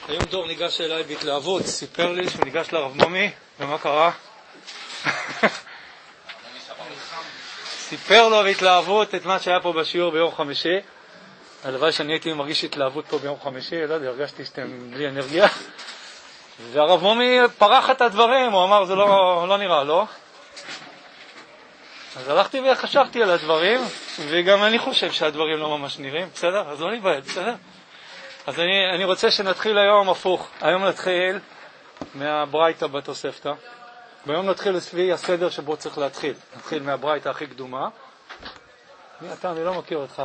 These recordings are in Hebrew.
היום דור ניגש אליי בהתלהבות, סיפר לי שהוא ניגש לרב מומי, ומה קרה? סיפר לו בהתלהבות את מה שהיה פה בשיעור ביום חמישי. הלוואי שאני הייתי מרגיש התלהבות פה ביום חמישי, לא יודע, הרגשתי שאתם בלי אנרגיה. והרב מומי פרח את הדברים, הוא אמר זה לא נראה, לא? אז הלכתי וחשבתי על הדברים, וגם אני חושב שהדברים לא ממש נראים, בסדר? אז לא נבהל, בסדר? אז אני רוצה שנתחיל היום הפוך. היום נתחיל מהברייתא בתוספתא. ביום נתחיל לפי הסדר שבו צריך להתחיל. נתחיל מהברייתא הכי קדומה. מי אתה? אני לא מכיר אותך.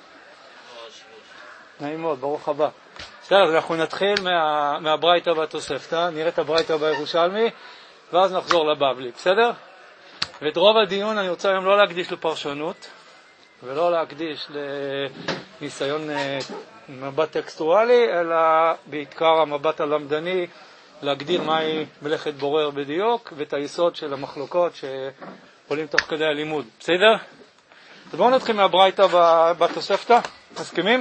נעים מאוד, ברוך הבא. בסדר, אז אנחנו נתחיל מהברייתא בתוספתא, נראה את הברייתא בירושלמי, ואז נחזור לבבלי, בסדר? ואת רוב הדיון אני רוצה היום לא להקדיש לפרשנות, ולא להקדיש לניסיון מבט טקסטואלי, אלא בעיקר המבט הלמדני, להגדיר מהי מלאכת בורר בדיוק, ואת היסוד של המחלוקות שעולים תוך כדי הלימוד. בסדר? אז בואו נתחיל מהברייתא בתוספתא. מסכימים?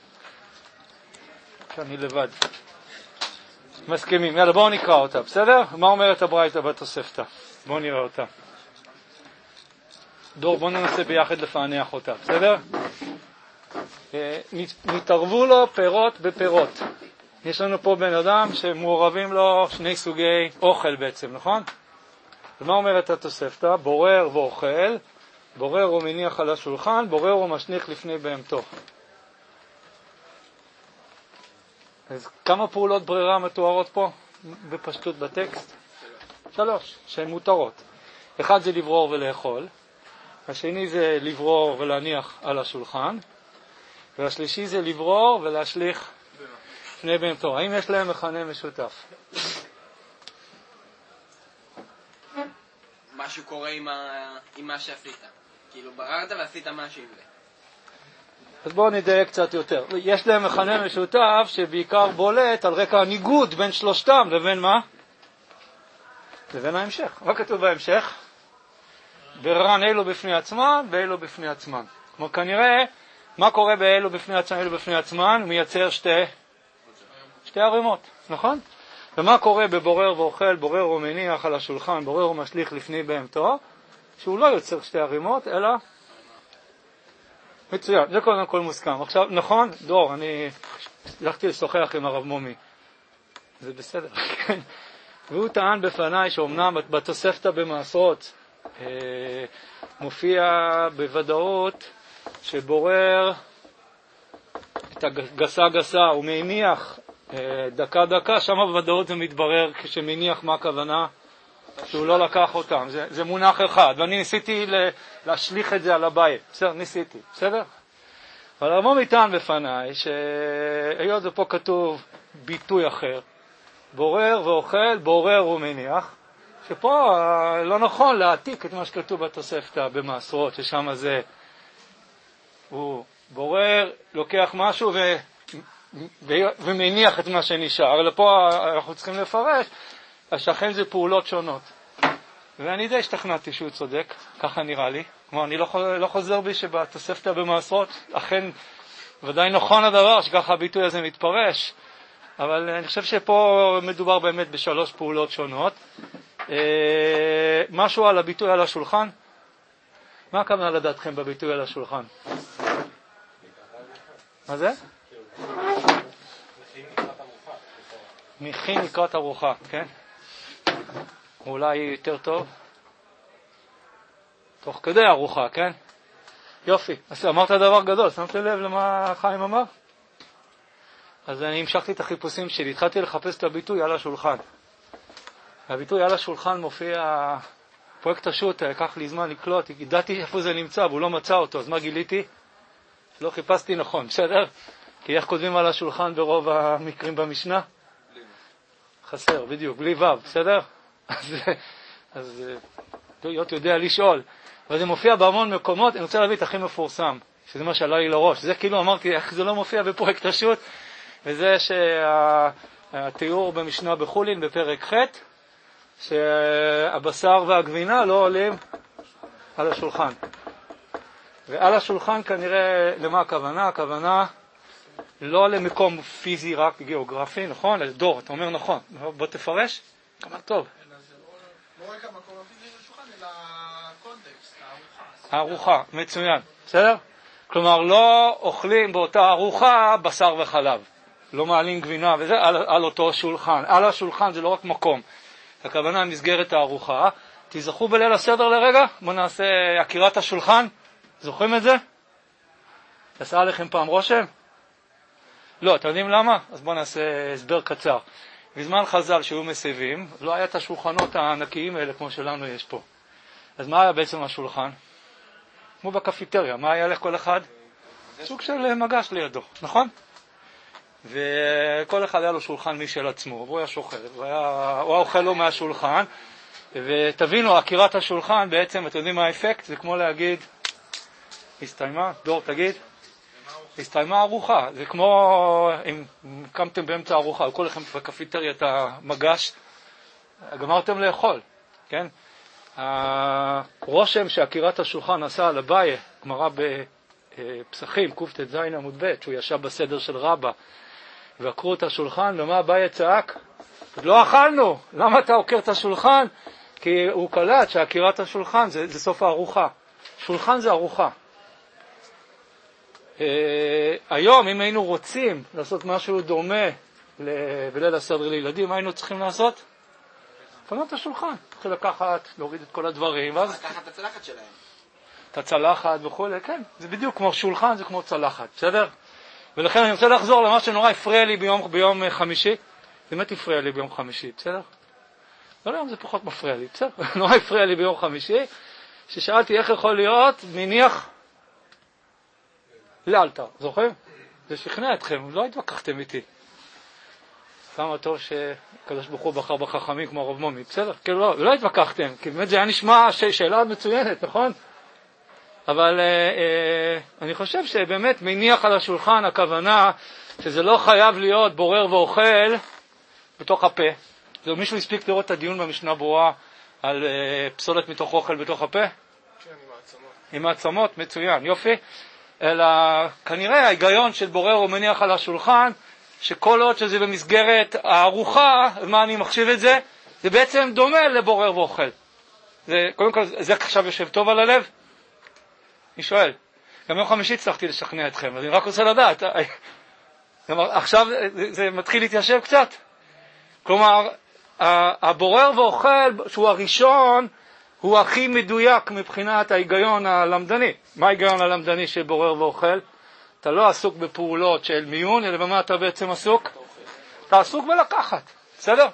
שאני לבד. מסכימים. יאללה, בואו נקרא אותה. בסדר? מה אומרת הברייתא בתוספתא? בואו נראה אותה. דור, בואו ננסה ביחד לפענח אותה. בסדר? נתערבו לו פירות בפירות. יש לנו פה בן אדם שמעורבים לו שני סוגי אוכל בעצם, נכון? ומה אומרת התוספתא? בורר ואוכל, בורר הוא מניח על השולחן, בורר הוא משניך לפני בהמתו. אז כמה פעולות ברירה מתוארות פה בפשטות בטקסט? 3, שהן מותרות. אחד זה לברור ולאכול, השני זה לברור ולהניח על השולחן, והשלישי זה לברור ולהשליך לפני בהמתו. האם יש להם מכנה משותף? משהו קורה עם מה שעשית. כאילו בררת ועשית משהו עם זה. אז בואו נדייק קצת יותר. יש להם מכנה משותף שבעיקר בולט על רקע הניגוד בין שלושתם לבין מה? לבין ההמשך. מה כתוב בהמשך? בררן אלו בפני עצמן ואלו בפני עצמן. כלומר כנראה מה קורה באלו בפני עצמן ואלו בפני עצמן? הוא מייצר שתי ערימות, נכון? ומה קורה בבורר ואוכל? בורר הוא מניח על השולחן, בורר הוא משליך לפני בהמתו, שהוא לא יוצר שתי ערימות, אלא מצוין, זה קודם כל מוסכם. עכשיו, נכון, דור, אני הלכתי לשוחח עם הרב מומי, זה בסדר, כן? והוא טען בפניי שאומנם בתוספתא במעשרות מופיע בוודאות שבורר את הגסה, הוא מניח דקה, שם בוודאות זה מתברר כשמניח מה הכוונה שהוא לא לקח אותם, זה מונח אחד, ואני ניסיתי להשליך את זה על הבית, בסדר, ניסיתי, בסדר? אבל הרב מומי טען בפניי שהיות ופה כתוב ביטוי אחר, בורר ואוכל, בורר ומניח, שפה לא נכון להעתיק את מה שכתוב בתוספתא במעשרות, ששם זה הוא בורר, לוקח משהו ומניח את מה שנשאר, אבל פה אנחנו צריכים לפרש, השכן זה פעולות שונות. ואני די השתכנעתי שהוא צודק, ככה נראה לי. כלומר, אני לא חוזר בי שבתוספתא במעשרות, אכן ודאי נכון הדבר שככה הביטוי הזה מתפרש, אבל אני חושב שפה מדובר באמת בשלוש פעולות שונות. משהו על הביטוי על השולחן? מה הכוונה לדעתכם בביטוי על השולחן? מה זה? מכין לקראת ארוחה, כן? אולי יותר טוב? תוך כדי ארוחה, כן? יופי. אז אמרת דבר גדול, שמת לב למה חיים אמר? אז אני המשכתי את החיפושים שלי, התחלתי לחפש את הביטוי על השולחן. הביטוי על השולחן מופיע, פרויקט השו"ת, לקח לי זמן לקלוט, ידעתי איפה זה נמצא, והוא לא מצא אותו, אז מה גיליתי? לא חיפשתי נכון, בסדר? כי איך כותבים על השולחן ברוב המקרים במשנה? חסר, בדיוק, בלי וו, בסדר? אז להיות יודע לשאול. אבל זה מופיע בהמון מקומות, אני רוצה להביא את הכי מפורסם, שזה מה שעלה לי לראש. זה כאילו אמרתי, איך זה לא מופיע בפרויקט השו"ת, וזה שהתיאור במשנה בחולין בפרק ח', שהבשר והגבינה לא עולים על השולחן. ועל השולחן כנראה למה הכוונה? הכוונה לא למקום פיזי רק גיאוגרפי, נכון? דור, אתה אומר נכון. בוא תפרש. כמה טוב. לא רק המקום הפיזי לשולחן, אלא הקונטקסט, הארוחה, מצוין. בסדר? כלומר, לא אוכלים באותה ארוחה בשר וחלב. לא מעלים גבינה וזה על אותו שולחן. על השולחן זה לא רק מקום. הכוונה מסגרת הארוחה. תזכו בליל הסדר לרגע. בואו נעשה עקירת השולחן. זוכרים את זה? עשה עליכם פעם רושם? לא, אתם יודעים למה? אז בואו נעשה הסבר קצר. בזמן חז"ל שהיו מסבים, לא היה את השולחנות הענקיים האלה כמו שלנו יש פה. אז מה היה בעצם השולחן? כמו בקפיטריה, מה היה לכל אחד? סוג של מגש לידו, נכון? וכל אחד היה לו שולחן משל עצמו, והוא היה שוחר, הוא היה אוכל לו מהשולחן, ותבינו, עקירת השולחן בעצם, אתם יודעים מה האפקט? זה כמו להגיד, הסתיימה, דור תגיד, הסתיימה ארוחה, זה כמו אם קמתם באמצע ארוחה, כל לכם בקפיטריה את המגש, גמרתם לאכול, כן? הרושם שעקירת השולחן עשה על אביי, גמרא בפסחים, קט"ז עמוד ב', שהוא ישב בסדר של רבא, ועקרו את השולחן, ומה אביי צעק? לא אכלנו, למה אתה עוקר את השולחן? כי הוא קלט שעקירת השולחן זה סוף הארוחה. שולחן זה ארוחה. היום אם היינו רוצים לעשות משהו דומה בליל הסדר לילדים, מה היינו צריכים לעשות? לפנות את השולחן, צריכים לקחת, להוריד את כל הדברים, ואז לקחת את הצלחת שלהם. את הצלחת וכו', כן, זה בדיוק כמו שולחן, זה כמו צלחת, בסדר? ולכן אני רוצה לחזור למה שנורא הפריע לי ביום חמישי, באמת הפריע לי ביום חמישי, בסדר? לא היום זה פחות מפריע לי, בסדר? נורא הפריע לי ביום חמישי, ששאלתי איך יכול להיות מניח לאלתר, זוכרים? זה שכנע אתכם, לא התווכחתם איתי. כמה טוב שקדוש ברוך הוא בחר בחכמים כמו הרב מומי, בסדר? כאילו לא התווכחתם, כי באמת זה היה נשמע שאלה מצוינת, נכון? אבל אני חושב שבאמת מניח על השולחן הכוונה שזה לא חייב להיות בורר ואוכל בתוך הפה. זה מישהו הספיק לראות את הדיון במשנה ברורה על פסולת מתוך אוכל בתוך הפה? כן, עם העצמות. עם העצמות, מצוין, יופי. אלא כנראה ההיגיון של בורר ומניח על השולחן, שכל עוד שזה במסגרת הארוחה, מה אני מחשיב את זה? זה בעצם דומה לבורר ואוכל. קודם כל, זה עכשיו יושב טוב על הלב? אני שואל. גם יום חמישי הצלחתי לשכנע אתכם, אז אני רק רוצה לדעת. עכשיו זה מתחיל להתיישב קצת. כלומר, הבורר ואוכל, שהוא הראשון, הוא הכי מדויק מבחינת ההיגיון הלמדני. מה ההיגיון הלמדני של בורר ואוכל? אתה לא עסוק בפעולות של מיון, אלא במה אתה בעצם עסוק? אתה עסוק בלקחת, בסדר?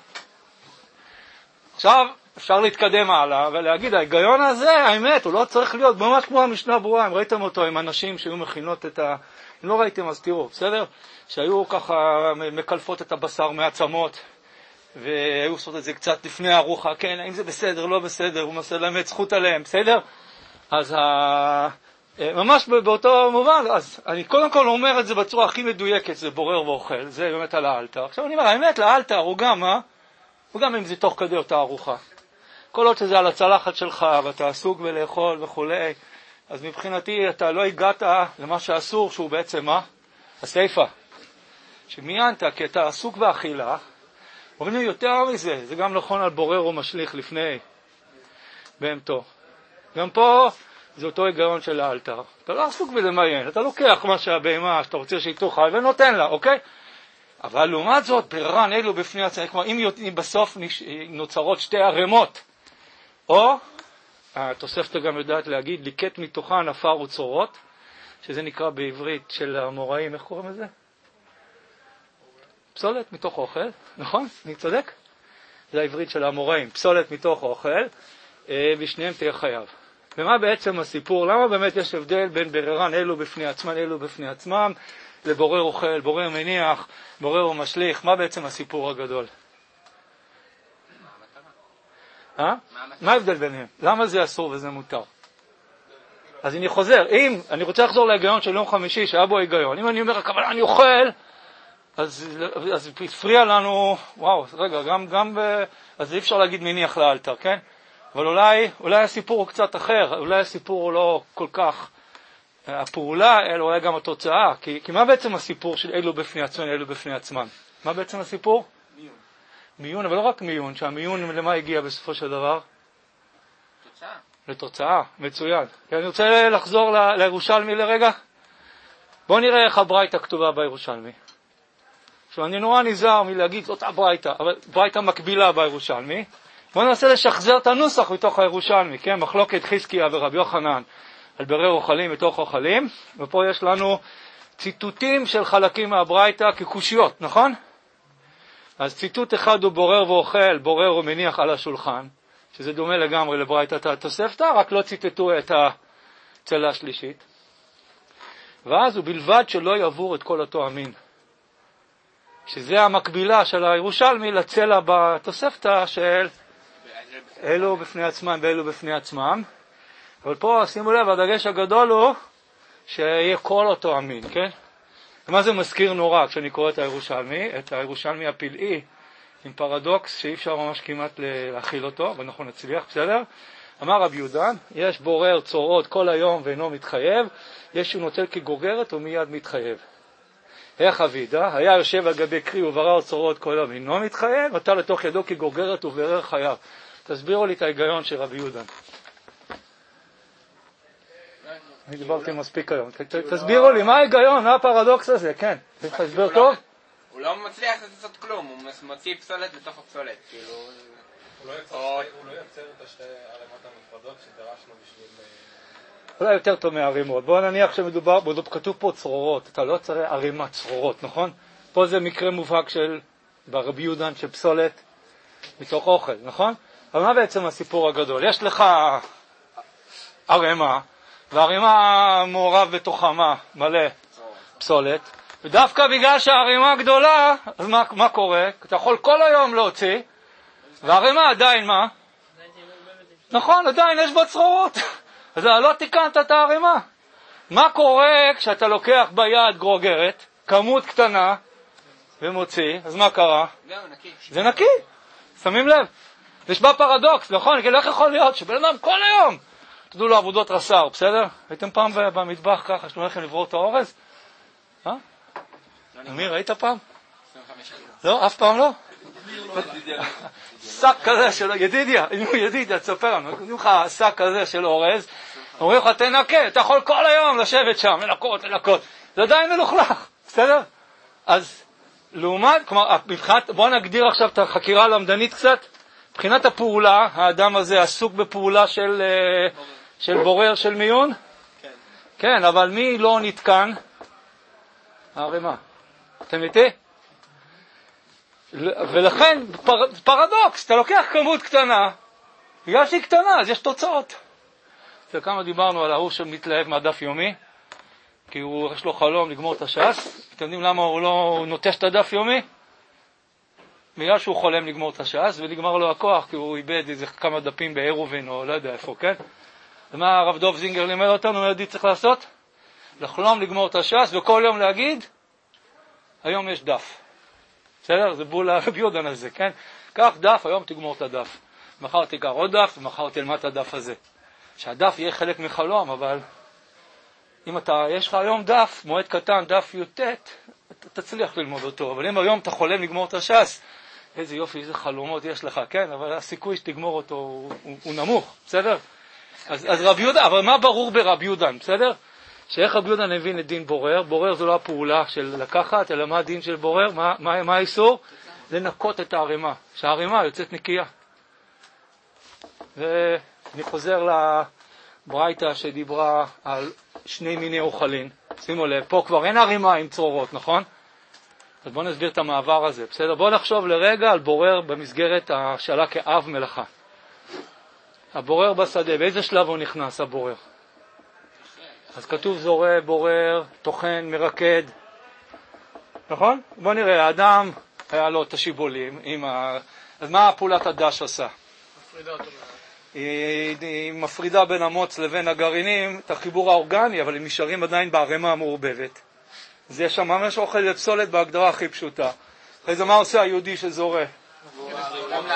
עכשיו אפשר להתקדם הלאה ולהגיד, ההיגיון הזה, האמת, הוא לא צריך להיות ממש כמו המשנה ברורה. אם ראיתם אותו עם אנשים שהיו מכינות אם לא ראיתם אז תראו, בסדר? שהיו ככה מקלפות את הבשר מעצמות, והיו עושות את זה קצת לפני הארוחה, כן, האם זה בסדר, לא בסדר, הוא מנסה להם את זכות עליהם, בסדר? אז ממש באותו מובן, אז אני קודם כל אומר את זה בצורה הכי מדויקת, זה בורר ואוכל, זה באמת על האלתר. עכשיו אני אומר, האמת, לאלתר הוא גם, הוא גם אם זה תוך כדי אותה ארוחה. כל עוד שזה על הצלחת שלך, ואתה עסוק בלאכול וכולי, אז מבחינתי אתה לא הגעת למה שאסור, שהוא בעצם מה? הסייפה. שמיינת, כי אתה עסוק באכילה, אומרים לי יותר מזה, זה גם נכון על בורר או משליך לפני בהמתו. גם פה זה אותו היגיון של האלתר. אתה לא עסוק בלמיין, אתה לוקח מה שהבהמה שאתה רוצה שהיא תאכל ונותן לה, אוקיי? אבל לעומת זאת, בררן אלו בפני עצמם, כלומר, אם בסוף נוצרות שתי ערמות, או, התוספתא גם יודעת להגיד, ליקט מתוכן עפר וצורות, שזה נקרא בעברית של המוראים, איך קוראים לזה? פסולת מתוך אוכל, נכון? אני צודק? זה העברית של המוראים, פסולת מתוך אוכל, בשניהם תהיה חייב. ומה בעצם הסיפור? למה באמת יש הבדל בין בררן אלו בפני עצמן, אלו בפני עצמם, לבורר אוכל, בורר מניח, בורר ומשליך? מה בעצם הסיפור הגדול? מה ההבדל ביניהם? למה זה אסור וזה מותר? אז אני חוזר, אני רוצה לחזור להיגיון של יום חמישי שהיה בו היגיון. אם אני אומר, אבל אני אוכל, אז הפריע לנו, וואו, רגע, אז אי אפשר להגיד מניח לאלתר, כן? אבל אולי הסיפור הוא קצת אחר, אולי הסיפור הוא לא כל כך הפעולה, אלא אולי גם התוצאה. כי מה בעצם הסיפור של אלו בפני עצמם, אלו בפני עצמם? מה בעצם הסיפור? מיון. מיון, אבל לא רק מיון, שהמיון למה הגיע בסופו של דבר? תוצאה. לתוצאה, מצוין. כי אני רוצה לחזור לירושלמי לרגע. בואו נראה איך הברייתא כתובה בירושלמי. עכשיו, אני נורא נזהר מלהגיד זאת הברייתא, אבל ברייתא מקבילה בירושלמי. בואו ננסה לשחזר את הנוסח מתוך הירושלמי, כן? מחלוקת חזקיה ורבי יוחנן על ברר אוכלים מתוך אוכלים, ופה יש לנו ציטוטים של חלקים מהברייתא כקושיות, נכון? אז ציטוט אחד הוא בורר ואוכל, בורר ומניח על השולחן, שזה דומה לגמרי לברייתת התוספתא, רק לא ציטטו את הצלע השלישית. ואז הוא בלבד שלא יעבור את כל התואמין. שזה המקבילה של הירושלמי לצלע בתוספתא של אלו בפני עצמם ואלו בפני עצמם. אבל פה שימו לב, הדגש הגדול הוא שיהיה כל אותו אמין, כן? ומה זה מזכיר נורא כשאני קורא את הירושלמי הפלאי, עם פרדוקס שאי אפשר ממש כמעט להכיל אותו, ואנחנו נצליח, בסדר? אמר רבי יהודה, יש בורר צורות כל היום ואינו מתחייב, יש שהוא נוטל כגוגרת ומיד מתחייב. איך אבידה, היה יושב על גבי קרי וברר צורות כל היום ואינו מתחייב, נטל לתוך ידו כגוגרת וברר חייו. תסבירו לי את ההיגיון של רבי יהודה. אני דיברתי מספיק היום. תסבירו לי, מה ההיגיון, מה הפרדוקס הזה? כן, תסביר טוב? הוא לא מצליח לעשות כלום, הוא מוציא פסולת לתוך הפסולת, כאילו... הוא לא יוצר את השתי ערימות המפרדות שדרשנו בשביל... אולי יותר טוב מהערימות. בואו נניח שמדובר, כתוב פה צרורות, אתה לא צריך ערימת צרורות, נכון? פה זה מקרה מובהק של ברבי יהודה של פסולת מתוך אוכל, נכון? אבל מה בעצם הסיפור הגדול? יש לך ערימה, והערימה מעורב בתוכה מלא פסולת, ודווקא בגלל שהערימה גדולה, אז מה קורה? אתה יכול כל היום להוציא, והערימה עדיין מה? נכון, עדיין יש בה צרורות. אז לא תיקנת את הערימה. מה קורה כשאתה לוקח ביד גרוגרת, כמות קטנה, ומוציא, אז מה קרה? זה נקי. שמים לב. יש בה פרדוקס, נכון? כי איך יכול להיות שבן אדם כל היום תדעו לו עבודות רס"ר, בסדר? הייתם פעם במטבח ככה, שאתם הולכים לברור את האורז? אמיר, היית פעם? 25 קילו. לא, אף פעם לא? שק כזה של... ידידיה, תספר לנו, נותנים לך שק כזה של אורז, אומרים לך, תנקה, אתה יכול כל היום לשבת שם, לנקות. זה עדיין מלוכלך, בסדר? אז לעומת, כלומר, בואו נגדיר עכשיו את החקירה הלמדנית קצת, מבחינת הפעולה, האדם הזה עסוק בפעולה של בורר של מיון? כן, אבל מי לא נתקן? הערימה. אתם איתי? ולכן פרדוקס, אתה לוקח כמות קטנה, בגלל שהיא קטנה, אז יש תוצאות. וכמה דיברנו על ההוא שמתלהב מהדף יומי, כי יש לו חלום לגמור את הש"ס. אתם יודעים למה הוא נוטש את הדף יומי? בגלל שהוא חולם לגמור את הש"ס, ונגמר לו הכוח, כי הוא איבד איזה כמה דפים בעירובין, או לא יודע איפה, כן? ומה הרב דוב זינגר לימד אותנו, מה ידיד צריך לעשות? לחלום לגמור את הש"ס, וכל יום להגיד, היום יש דף. בסדר? זה בול הרבי יהודה הזה, כן? קח דף, היום תגמור את הדף. מחר תיקח עוד דף, ומחר תלמד את הדף הזה. שהדף יהיה חלק מחלום, אבל אם יש לך היום דף, מועד קטן, דף י"ט, אתה תצליח ללמוד אותו. אבל אם היום אתה חולם לגמור את הש"ס, איזה יופי, איזה חלומות יש לך, כן? אבל הסיכוי שתגמור אותו הוא נמוך, בסדר? אז רבי יהודה, אבל מה ברור ברבי יהודה, בסדר? שאיך רבי יהודה הבין את דין בורר? בורר זו לא הפעולה של לקחת, אלא מה הדין של בורר? מה האיסור? לנקות את הערימה, שהערימה יוצאת נקייה. ואני חוזר לברייתא שדיברה על שני מיני אוכלים. שימו לב, פה כבר אין ערימה עם צרורות, נכון? אז בואו נסביר את המעבר הזה, בסדר? בואו נחשוב לרגע על בורר במסגרת השאלה כאב מלאכה. הבורר בשדה, באיזה שלב הוא נכנס, הבורר? אז כתוב זורע, בורר, טוחן, מרקד. נכון? בואו נראה, האדם היה לו את השיבולים. אז מה פעולת הדש עושה? מפרידה אותו. היא מפרידה בין המוץ לבין הגרעינים, את החיבור האורגני, אבל הם נשארים עדיין בערימה המעורבבת. אז יש שם ממש אוכל לפסולת בהגדרה הכי פשוטה. אחרי זה מה עושה היהודי שזורע?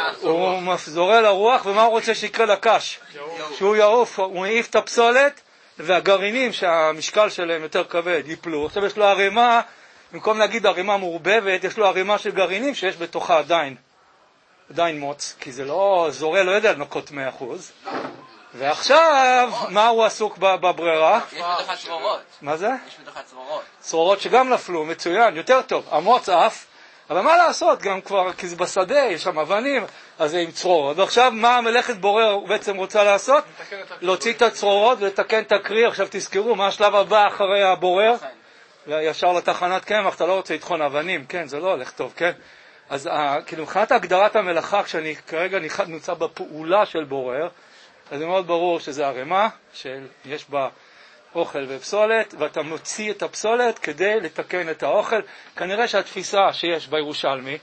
הוא זורע לרוח, ומה הוא רוצה שיקרה לקש? שהוא יעוף, הוא מעיף את הפסולת, והגרעינים שהמשקל שלהם יותר כבד ייפלו. עכשיו יש לו ערימה, במקום להגיד ערימה מעורבבת, יש לו ערימה של גרעינים שיש בתוכה עדיין מוץ, כי זה לא, זורע לא יודע לנקות 100%. ועכשיו, מה הוא עסוק בברירה? יש בתוכה צרורות. מה זה? יש בתוכה צרורות. צרורות שגם נפלו, מצוין, יותר טוב. המוץ אף, אבל מה לעשות? גם כבר, כי זה בשדה, יש שם אבנים, אז זה עם צרורות. ועכשיו, מה המלאכת בורר בעצם רוצה לעשות? להוציא את הצרורות ולתקן את הקריא. עכשיו תזכרו, מה השלב הבא אחרי הבורר? ישר לתחנת קמח, אתה לא רוצה לטחון אבנים, כן, זה לא הולך טוב, כן? אז כאילו, מבחינת הגדרת המלאכה, כשאני כרגע נמצא בפעולה של בורר, אז זה מאוד ברור שזה ערימה, שיש בה אוכל ופסולת, ואתה מוציא את הפסולת כדי לתקן את האוכל. כנראה שהתפיסה שיש בירושלמי,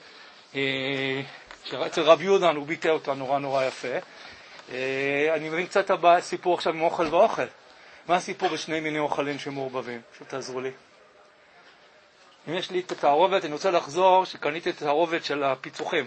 אצל רב יהודן הוא ביטא אותה נורא יפה. אני מבין קצת הסיפור עכשיו עם אוכל ואוכל. מה הסיפור בשני מיני אוכלים שמעורבבים? פשוט תעזרו לי. אם יש לי את התערובת, אני רוצה לחזור שקניתי את התערובת של הפיצוחים.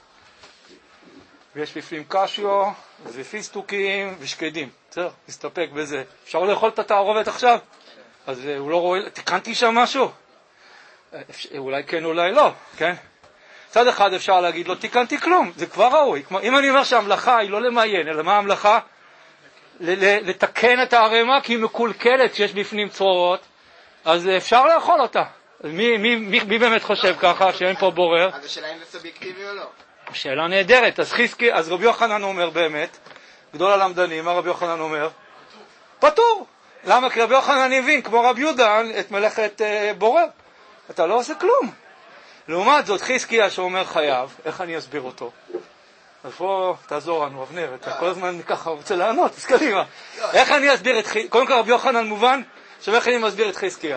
ויש בפנים קשיו, ופיסטוקים ושקדים. בסדר, נסתפק בזה. אפשר לאכול את התערובת עכשיו? אז הוא לא רואה, תקנתי שם משהו? אולי כן, אולי לא, כן? צד אחד אפשר להגיד לו, תקנתי כלום, זה כבר ראוי. אם אני אומר שהמלאכה היא לא למיין, אלא מה המלאכה? לתקן את הערימה, כי היא מקולקלת שיש בפנים צרורות, אז אפשר לאכול אותה. מי באמת חושב ככה, שאין פה בורר? אז השאלה אם זה סובייקטיבי או לא? שאלה נהדרת. אז רבי יוחנן אומר באמת, גדול הלמדנים, מה רבי יוחנן אומר? פטור. למה? כי רבי יוחנן הבין, כמו רבי יהודה, את מלאכת בורר. אתה לא עושה כלום. לעומת זאת, חזקיה שאומר חייב, איך אני אסביר אותו? אז פה תעזור לנו, אבנר, אתה כל הזמן ככה רוצה לענות, אז קדימה. איך אני אסביר את חזקיה? קודם כל רבי יוחנן מובן, איך אני מסביר את חזקיה?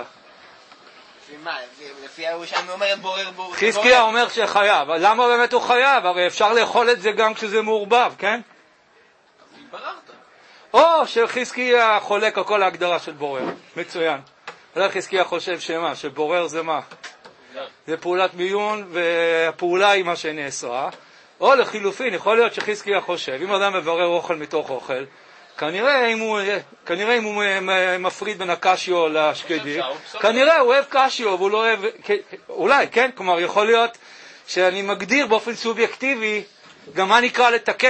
לפי הירושלמי אומרת בורר. חזקיה אומר שחייב. למה באמת הוא חייב? הרי אפשר לאכול את זה גם כשזה מעורבב, כן? בררת. או שחזקיה חולק על כל ההגדרה של בורר. מצוין. אולי חזקיה חושב שמה? שבורר זה מה? זה פעולת מיון, והפעולה היא מה שנאסרה. או לחילופין, יכול להיות שחזקיה חושב, אם אדם מברר אוכל מתוך אוכל, כנראה אם הוא מפריד בין הקשיו לשקדי, כנראה הוא אוהב קשיו, והוא לא אוהב, אולי, כן? כלומר, יכול להיות שאני מגדיר באופן סובייקטיבי, גם מה נקרא לתקן,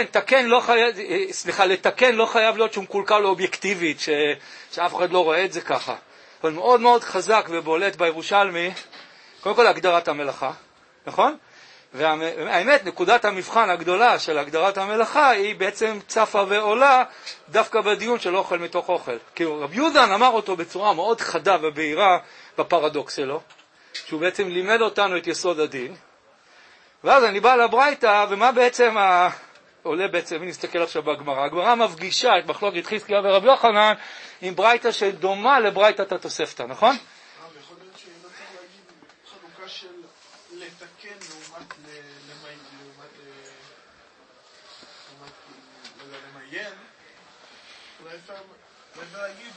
לתקן לא חייב להיות שהוא מקולקל אובייקטיבית, שאף אחד לא רואה את זה ככה. אבל מאוד מאוד חזק ובולט בירושלמי, קודם כל הגדרת המלאכה, נכון? והאמת, נקודת המבחן הגדולה של הגדרת המלאכה היא בעצם צפה ועולה דווקא בדיון של אוכל מתוך אוכל. כי רבי יהודן אמר אותו בצורה מאוד חדה ובהירה בפרדוקס שלו, שהוא בעצם לימד אותנו את יסוד הדין. ואז אני בא לברייתא, ומה בעצם עולה בעצם, אם נסתכל עכשיו בגמרא, הגמרא מפגישה את מחלוקת חזקיה ורבי יוחנן עם ברייתא שדומה לברייתת התוספתא, נכון? יכול להיות שלא צריך להגיד חלוקה של לתקן לעומת למיין. אולי אפשר להגיד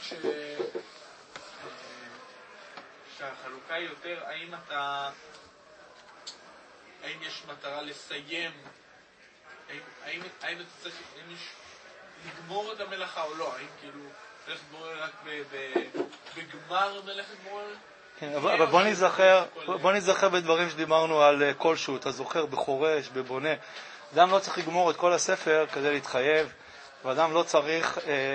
שהחלוקה היא יותר האם יש מטרה לסיים, האם אתה צריך לגמור את המלאכה או לא, האם כאילו מלאכת בורר רק בגמר מלאכת בורר? כן, אבל בוא נזכר בדברים שדיברנו על כלשהו, אתה זוכר בחורש, בבונה. אדם לא צריך לגמור את כל הספר כדי להתחייב, ואדם לא צריך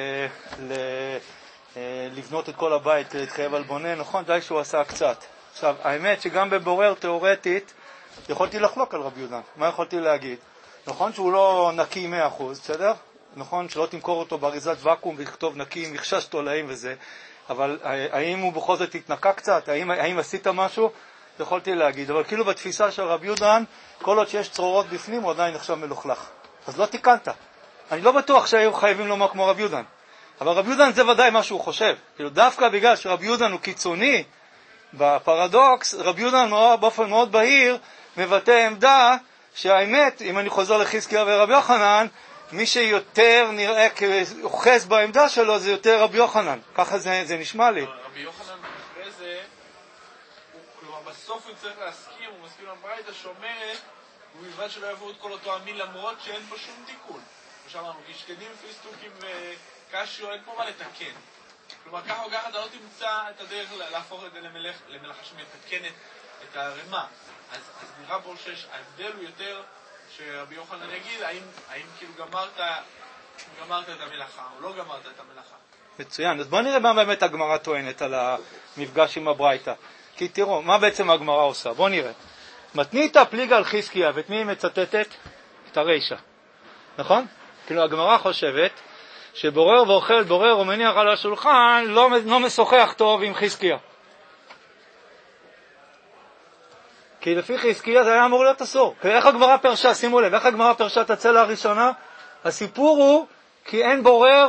לבנות את כל הבית כדי להתחייב על בונה, נכון? די שהוא עשה קצת. עכשיו, האמת שגם בבורר תיאורטית יכולתי לחלוק על רבי יהודה. מה יכולתי להגיד? נכון שהוא לא נקי 100%, בסדר? נכון שלא תמכור אותו באריזת וקום ולכתוב נקי עם מחשש תולעים וזה, אבל האם הוא בכל זאת התנקה קצת? האם עשית משהו? יכולתי להגיד, אבל כאילו בתפיסה של רבי יהודה, כל עוד שיש צרורות בפנים הוא עדיין נחשב מלוכלך. אז לא תיקנת. אני לא בטוח שהיו חייבים לומר כמו רבי יהודה. אבל רבי יהודה זה ודאי מה שהוא חושב. כאילו דווקא בגלל שרבי יהודה הוא קיצוני בפרדוקס, רבי יהודה באופן מאוד בהיר מבטא עמדה שהאמת, אם אני חוזר לחזקיה ורבי יוחנן, מי שיותר נראה כאוחז בעמדה שלו זה יותר רבי יוחנן. ככה זה נשמע לי. רבי יוחנן אחרי זה, כלומר בסוף הוא צריך להסכים, הוא מסכים לברייתא שאומרת, ובלבד שלא יעבור את כל אותו המין למרות שאין פה שום תיקון. כמו שאמרנו, שקדים, פיסטוקים וקשיו, אין פה מה לתקן. כלומר, ככה או ככה אתה לא תמצא את הדרך להפוך את זה למלאכה שמתקנת את הערימה. אז נראה פה שההבדל הוא יותר שרבי יוחנן יגיד, האם כאילו גמרת את המלאכה או לא גמרת את המלאכה. מצוין, אז בואו נראה מה באמת הגמרא טוענת על המפגש עם הברייתא. כי תראו, מה בעצם הגמרא עושה? בואו נראה. מתניתא פליגה על חזקיה, ואת מי היא מצטטת? את הרישא. נכון? כאילו הגמרא חושבת שבורר ואוכל בורר ומניח על השולחן לא משוחח טוב עם חזקיה. כי לפי חזקיה זה היה אמור להיות אסור. איך הגמרא פרשה, שימו לב, איך הגמרא פרשה את הצלע הראשונה? הסיפור הוא כי אין בורר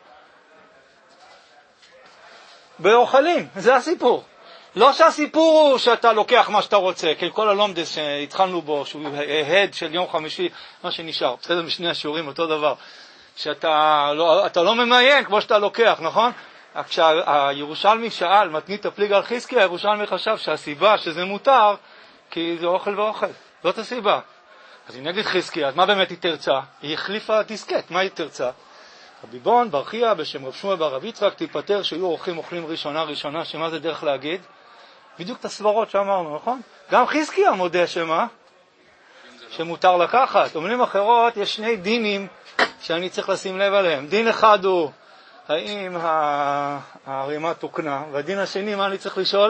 באוכלים, זה הסיפור. לא שהסיפור הוא שאתה לוקח מה שאתה רוצה, כי כל הלומדס שהתחלנו בו, שהוא ההד של יום חמישי, מה שנשאר, בסדר בשני השיעורים, אותו דבר, שאתה לא ממיין כמו שאתה לוקח, נכון? כשהירושלמי שאל, מתנית פליגה על חזקיה, הירושלמי חשב שהסיבה שזה מותר, כי זה אוכל ואוכל, זאת הסיבה. אז היא נגד חזקיה, אז מה באמת היא תרצה? היא החליפה דיסקט, מה היא תרצה? הביבון, ברכיה, בשם רב שמואל בר רב יצחק, תיפטר שיהיו אוכלים ראשונה, שמה זה דרך להגיד? בדיוק את הסברות שאמרנו, נכון? גם חזקיה מודה שמה? שמותר לקחת. במילים אחרות, יש שני דינים שאני צריך לשים לב עליהם. דין אחד הוא, האם הערימה תוקנה, והדין השני, מה אני צריך לשאול?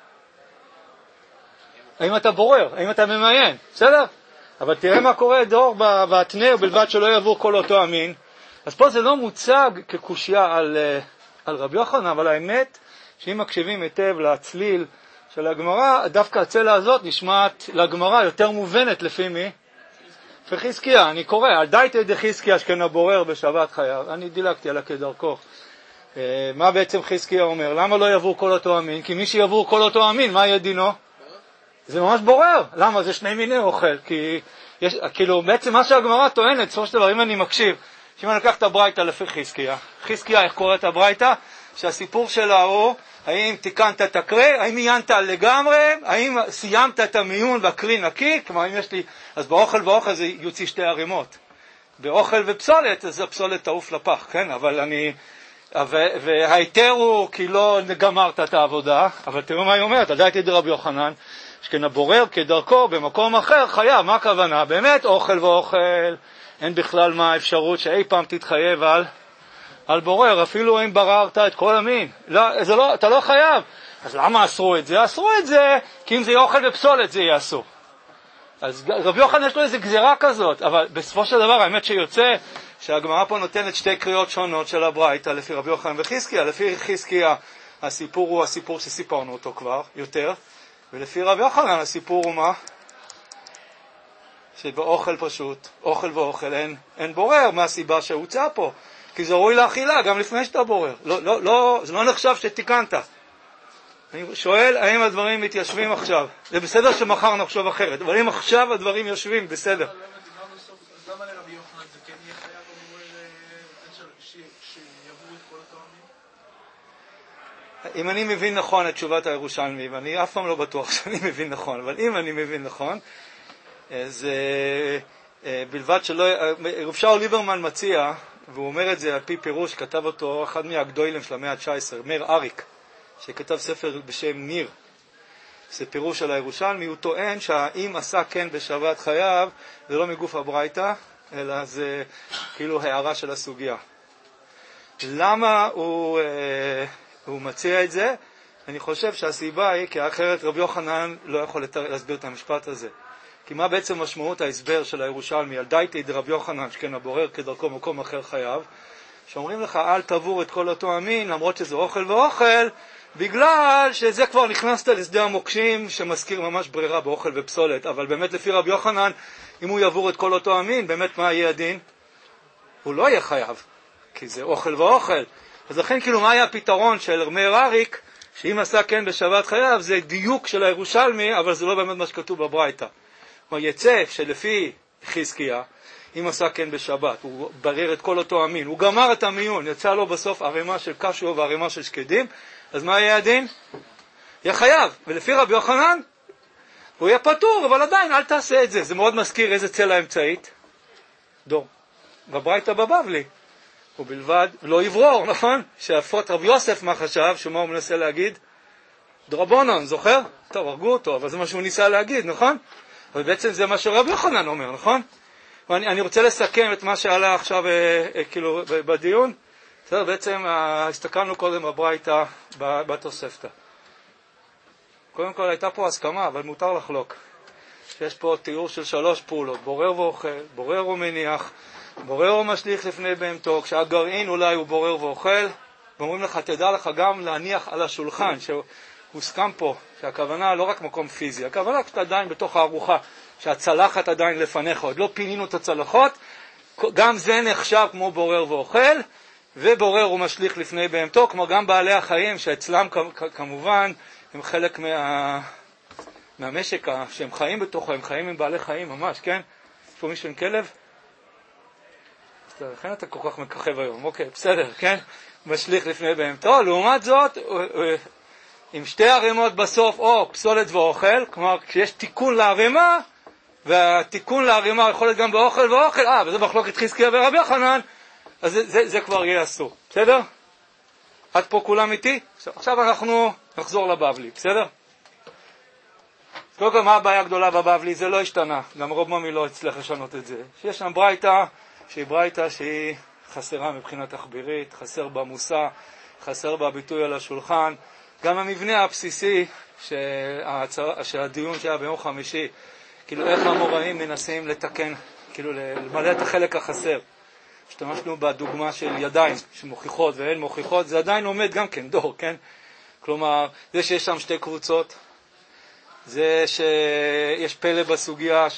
האם אתה בורר, האם אתה ממיין, בסדר? אבל תראה מה קורה דור בהתנה, ובלבד שלא יעבור כל אותו המין. אז פה זה לא מוצג כקושיה על רבי יוחנן, אבל האמת שאם מקשיבים היטב לצליל של הגמרא, דווקא הצלע הזאת נשמעת לגמרא יותר מובנת לפי מי? לפי חזקיה. אני קורא, על דייתא דחזקיה שכן הבורר בשבת חייו. אני דילגתי עליה כדרכו. מה בעצם חזקיה אומר? למה לא יעבור כל אותו המין? כי מי שיעבור כל אותו המין, מה יהיה דינו? זה ממש בורר. למה? זה שני מיני אוכל. כי כאילו בעצם מה שהגמרא טוענת, בסופו של דבר, אם אני מקשיב, שאם אני לקח את הברייתא לפי חזקיה, איך קוראת הברייתא? שהסיפור שלה הוא, האם תיקנת את הקרא, האם עיינת לגמרי, האם סיימת את המיון והקרא נקי, כלומר אם יש לי, אז באוכל ואוכל זה יוציא שתי ערימות. באוכל ופסולת, אז הפסולת תעוף לפח, כן? אבל וההיתר הוא כי לא גמרת את העבודה, אבל תראו מה היא אומרת, דייתא דרבי יוחנן, שכן הבורר כדרכו במקום אחר חייב, מה הכוונה? באמת אוכל ואוכל, אין בכלל מה האפשרות שאי פעם תתחייב על בורר, אפילו אם בררת את כל המין. לא, אתה לא חייב. אז למה אסרו את זה? אסרו את זה כי אם זה אוכל ופסולת זה יהיה אסור. אז רבי יוחנן יש לו איזו גזירה כזאת, אבל בסופו של דבר האמת שיוצא שהגמרא פה נותנת שתי קריאות שונות של הברייתא לפי רבי יוחנן וחזקיה. לפי חזקיה הסיפור הוא הסיפור שסיפרנו אותו כבר יותר, ולפי רבי יוחנן הסיפור הוא מה? שבאוכל פשוט, אוכל ואוכל אין בורר, מה הסיבה שהוצא פה? כי זה ראוי לאכילה גם לפני שאתה בורר. לא, זה לא נחשב שתיקנת. אני שואל, האם הדברים מתיישבים עכשיו? זה בסדר שמחר נחשוב אחרת, אבל אם עכשיו הדברים יושבים, בסדר. אז למה לרבי יוחנן זה כן יהיה חייב הבורר שיעברו את כל התואמים? אם אני מבין נכון את תשובת הירושלמי, ואני אף פעם לא בטוח שאני מבין נכון, אבל אם אני מבין נכון, אז בלבד שלא, רב שאול ליברמן מציע, והוא אומר את זה על פי פירוש, כתב אותו אחד מהגדולים של המאה ה-19, מאיר אריק, שכתב ספר בשם ניר, זה פירוש של הירושלמי, הוא טוען שהאם עשה כן בשבת חייו, זה לא מגוף הברייתא, אלא זה כאילו הערה של הסוגיה. למה הוא מציע את זה? אני חושב שהסיבה היא, כי אחרת רבי יוחנן לא יכול להסביר את המשפט הזה. כי מה בעצם משמעות ההסבר של הירושלמי על דייתא דרבי יוחנן שכן הבורר כדרכו מקום אחר חייו, שאומרים לך אל תעבור את כל אותו המין למרות שזה אוכל ואוכל, בגלל שזה כבר נכנסת לשדה המוקשים שמזכיר ממש ברירה באוכל ופסולת. אבל באמת לפי רבי יוחנן, אם הוא יעבור את כל אותו המין, באמת מה יהיה הדין? הוא לא יהיה חייב, כי זה אוכל ואוכל. אז לכן כאילו מה היה הפתרון של מאיר אריק, שאם עשה כן בשבת חייו, זה דיוק של הירושלמי, אבל זה לא באמת מה שכתוב בברייתא. כלומר יצא שלפי חזקיה, אם עשה כן בשבת, הוא ברר את כל אותו המין, הוא גמר את המיון, יצא לו בסוף ערימה של קשו וערימה של שקדים, אז מה יהיה הדין? יהיה חייב. ולפי רבי יוחנן, הוא יהיה פטור, אבל עדיין אל תעשה את זה. זה מאוד מזכיר איזה צלע אמצעית. דור. בברייתא בבבלי. ובלבד, לא יברור, נכון? שאפות רב יוסף מה חשב, שמה הוא מנסה להגיד? דרבונון, זוכר? טוב, הרגו אותו, אבל זה מה שהוא ניסה להגיד, נכון? אבל בעצם זה מה שרב יוחנן אומר, נכון? אני רוצה לסכם את מה שעלה עכשיו כאילו בדיון. בסדר, בעצם הסתכלנו קודם בברייתא בתוספתא. קודם כל הייתה פה הסכמה, אבל מותר לחלוק. שיש פה תיאור של 3 פעולות, בורר ואוכל, בורר ומניח, בורר ומשליך לפני בהמתו, כשהגרעין אולי הוא בורר ואוכל, ואומרים לך, תדע לך גם להניח על השולחן, שהוסכם פה, שהכוונה לא רק מקום פיזי, הכוונה כשאתה עדיין בתוך הארוחה, שהצלחת עדיין לפניך, עוד לא פינינו את הצלחות, גם זה נחשב כמו בורר ואוכל, ובורר ומשליך לפני בהמתו, כמו גם בעלי החיים, שאצלם כמובן הם חלק מהמשק שהם חיים בתוכו, הם חיים עם בעלי חיים ממש, כן? יש פה מישהו עם כלב? לכן אתה כל כך מככב היום, אוקיי, בסדר, כן? משליך לפני בהמתו, לעומת זאת, עם 2 ערימות בסוף, או פסולת ואוכל, כלומר, כשיש תיקון לערימה, והתיקון לערימה יכול להיות גם באוכל ואוכל, וזה מחלוקת חזקיה ורב יוחנן, אז זה כבר יהיה אסור, בסדר? עד פה כולם איתי? עכשיו אנחנו נחזור לבבלי, בסדר? קודם כל, מה הבעיה הגדולה בבבלי? זה לא השתנה, גם רוב ממי לא הצליח לשנות את זה. שיש שם ברייתא, שהיא חסרה מבחינה תחבירית, חסר במושא, חסר בביטוי על השולחן. גם המבנה הבסיסי שהדיון שהיה ביום חמישי, כאילו איך המוראים מנסים לתקן, כאילו למלא את החלק החסר. השתמשנו בדוגמה של ידיים שמוכיחות ואין מוכיחות, זה עדיין עומד גם כן דור, כן? כלומר, זה שיש שם 2 קבוצות, זה שיש פלא בסוגיה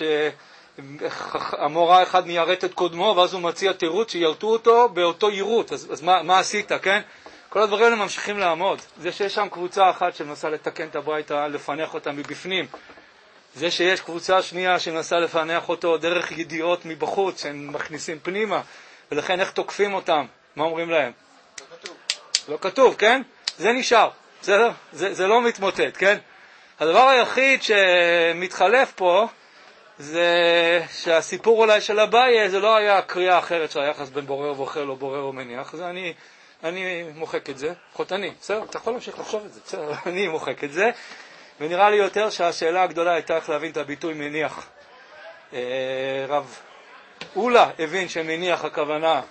שהמורה אחד מיירט את קודמו, ואז הוא מציע תירוץ שירתו אותו באותו יירוט, אז מה עשית, כן? כל הדברים האלה ממשיכים לעמוד. זה שיש שם קבוצה אחת שמנסה לתקן את הברייתא, לפענח אותה מבפנים. זה שיש קבוצה שנייה שמנסה לפענח אותו דרך ידיעות מבחוץ, שהם מכניסים פנימה, ולכן איך תוקפים אותם? מה אומרים להם? לא כתוב. לא כתוב, כן? זה נשאר, בסדר? זה לא מתמוטט, כן? הדבר היחיד שמתחלף פה, זה שהסיפור אולי של אביי, זה לא היה קריאה אחרת של היחס בין בורר ואוכל או בורר ומניח, זה אני מוחק את זה, לפחות אני, בסדר? אתה יכול להמשיך לחשוב את זה, בסדר? אני מוחק את זה, ונראה לי יותר שהשאלה הגדולה הייתה איך להבין את הביטוי מניח. רב אולה הבין שמניח הכוונה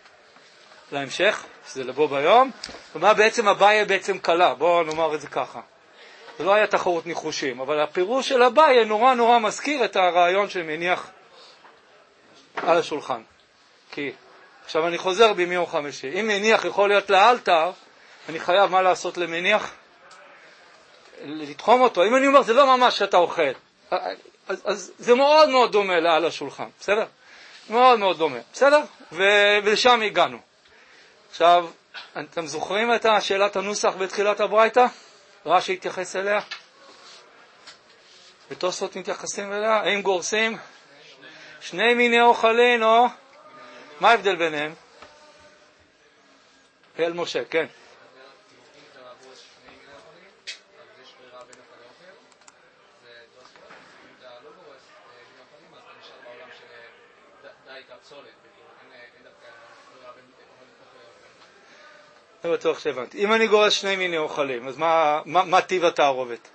להמשך, שזה לבוא ביום, ומה בעצם אביי בעצם קלה, בואו נאמר את זה ככה. זה לא היה תחרות ניחושים, אבל הפירוש של אביי נורא מזכיר את הרעיון שמניח על השולחן. כי עכשיו אני חוזר ביום חמישי. אם מניח יכול להיות לאלתר, אני חייב מה לעשות למניח? לתחום אותו. אם אני אומר, זה לא ממש שאתה אוכל. אז זה מאוד דומה לעל השולחן. בסדר? מאוד דומה. בסדר? ולשם הגענו. עכשיו, אתם זוכרים את שאלת הנוסח בתחילת הברייתא? רש"י התייחס אליה? ותוספות מתייחסים אליה? האם גורסים? 2 מיני אוכלים או? מה ההבדל ביניהם? אל משה, כן. לא בטוח שהבנתי. אם אני גורס 2 מיני אוכלים, אז מה טיב התערובת?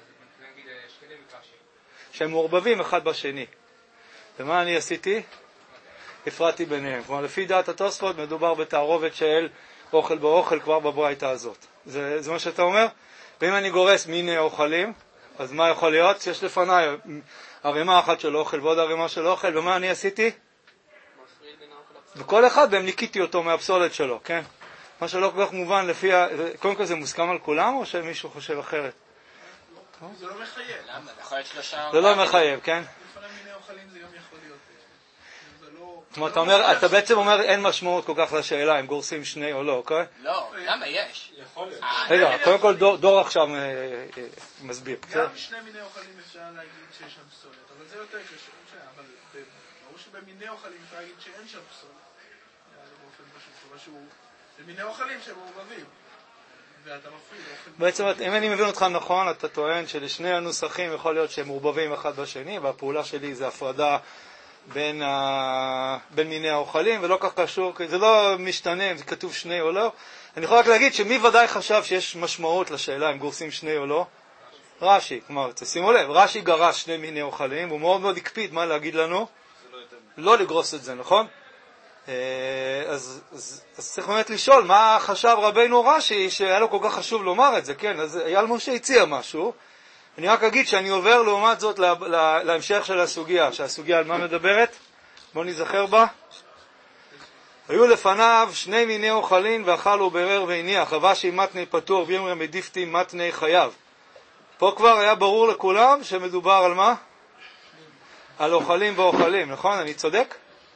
שהם מעורבבים אחד בשני. ומה אני עשיתי? הפרעתי ביניהם. כלומר, לפי דעת התוספות מדובר בתערובת של אוכל באוכל כבר בברייתא הזאת. זה מה שאתה אומר? ואם אני גורס מיני אוכלים, אז מה יכול להיות? שיש לפניי ערימה אחת של אוכל ועוד ערימה של אוכל, ומה אני עשיתי? וכל אחד בהם ניקיתי אותו מהפסולת שלו, כן? מה שלא כל כך מובן לפי קודם כל זה מוסכם על כולם או שמישהו חושב אחרת? זה לא מחייב. למה? זה יכול להיות 3 זה לא מחייב, כן? לפעמים מיני אוכלים זה גם יכול להיות. זאת אומרת, אתה בעצם אומר אין משמעות כל כך לשאלה אם גורסים 2 או לא, אוקיי? לא, למה יש? יכול להיות. רגע, קודם כל דור עכשיו מסביר. גם 2 מיני אוכלים אפשר להגיד שיש שם פסולת, אבל זה יותר קשה. אבל ברור שבמיני אוכלים אפשר להגיד שאין שם פסולת. באופן פשוט, זה מיני אוכלים שהם מעורבבים. ואתה מפריד אוכל. בעצם, אם אני מבין אותך נכון, אתה טוען שלשני הנוסחים יכול להיות שהם מעורבבים אחד בשני, והפעולה שלי זה הפרדה בין מיני האוכלים, ולא כך קשור, זה לא משתנה אם זה כתוב שני או לא. אני יכול רק להגיד שמי ודאי חשב שיש משמעות לשאלה אם גורסים שני או לא? רש"י. כלומר, תשימו לב, רש"י גרס שני מיני אוכלים, הוא מאוד מאוד הקפיד מה להגיד לנו? לא לגרוס את זה, נכון? אז צריך באמת לשאול מה חשב רבינו רש"י שהיה לו כל כך חשוב לומר את זה, כן? אז אייל משה הציע משהו. אני רק אגיד שאני עובר לעומת זאת להמשך של הסוגיה, שהסוגיה על מה מדברת? בוא נזכר בה. היו לפניו שני מיני אוכלים ואכל וברר והניח, רבשי מתני פטור בימרי מדיפתי מתני חייב. פה כבר היה ברור לכולם שמדובר על מה? על אוכלים ואוכלים, נכון? אני צודק?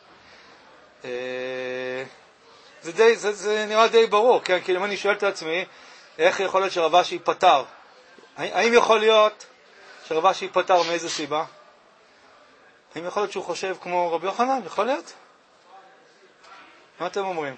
זה נראה די ברור, כן? כי אם אני שואל את עצמי, איך יכול להיות שרבשי פטר? האם יכול להיות שרבשי פטר מאיזה סיבה? האם יכול להיות שהוא חושב כמו רבי יוחנן? יכול להיות? מה אתם אומרים?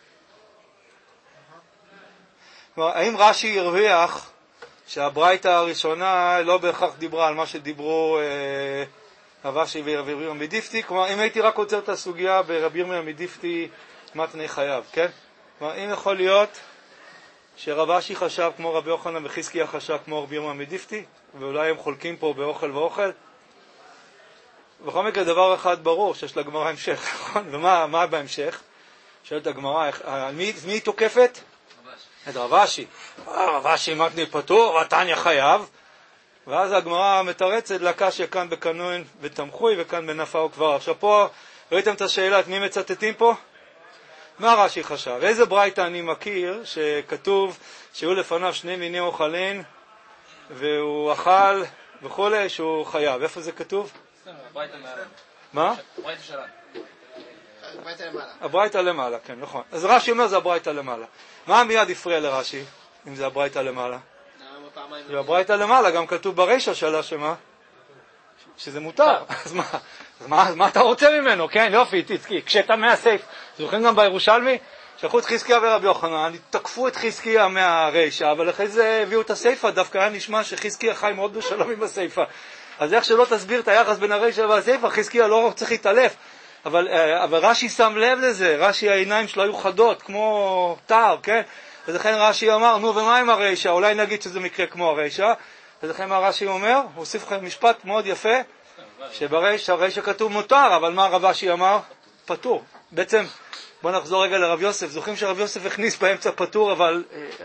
האם רש"י הרוויח שהברייתא הראשונה לא בהכרח דיברה על מה שדיברו רבשי ורבי ירמיה מדיפתי? כלומר, אם הייתי רק עוצר את הסוגיה ברבי ירמיה מדיפתי מתני חייב, כן? כלומר, אם יכול להיות שרבשי חשב כמו רבי יוחנן וחזקיה חשב כמו רבי ירמיה מדיפתי, ואולי הם חולקים פה באוכל ואוכל. בכל מקרה דבר אחד ברור, שיש לגמרא המשך, נכון? ומה בהמשך? שואלת הגמרא, מי היא תוקפת? את רבשי. רבשי מתני פטור, ותניא חייב. ואז הגמרא מתרצת לקשיא כאן בקנון ותמחוי וכאן בנפא וכבר. עכשיו פה, ראיתם את השאלה, את מי מצטטים פה? מה רש"י חשב? איזה ברייתא אני מכיר שכתוב שהיו לפניו שני מיני אוכלים והוא אכל וכו' שהוא חייב? איפה זה כתוב? מה? ברייתא שלנו. ברייתא למעלה. הברייתא למעלה, כן, נכון. אז רש"י אומר זה הברייתא למעלה. מה מיד הפריע לרש"י, אם זה הברייתא למעלה? הברייתא למעלה גם כתוב ברישא שלה שמה? שזה מותר. אז מה אתה רוצה ממנו? כן, יופי, תצקי. כשאתה מהסייף. זוכרים גם בירושלמי? שלחו את חזקיה ורבי יוחנן, תקפו את חזקיה מהרישא, אבל אחרי זה הביאו את הסייפה, דווקא היה נשמע שחזקיה חי מאוד בשלום עם הסייפה. אז איך שלא תסביר את היחס בין הרישא והסייפה, חזקיה לא צריך להתעלף. אבל רש"י שם לב לזה, רש"י העיניים שלו היו חדות, כמו תער, כן? אז לכן רש"י אמר, נו ומה עם הרישא? אולי נגיד שזה מקרה כמו הרישא. אז לכן מה רש"י אומר? הוא הוסיף לכם משפט מאוד יפה, שברישא כתוב מותר, אבל מה רבשי אמר? פטור. בעצם, בואו נחזור רגע לרב יוסף. זוכרים שרב יוסף הכניס באמצע פטור, אבל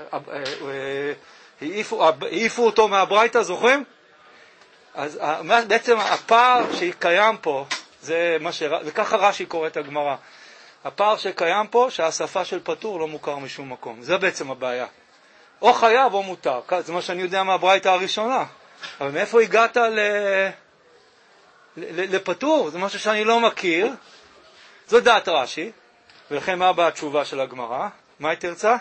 העיפו אותו מהברייתא, זוכרים? אז בעצם הפער שקיים פה, וככה רש"י קורא את הגמרא. הפער שקיים פה, שהשפה של פטור לא מוכר משום מקום. זה בעצם הבעיה. או חייב או מותר. זה מה שאני יודע מהברייתא הראשונה. אבל מאיפה הגעת לפטור? זה משהו שאני לא מכיר. זו דעת רש"י. ולכן מה באה התשובה של הגמרא? מה היא תרצה?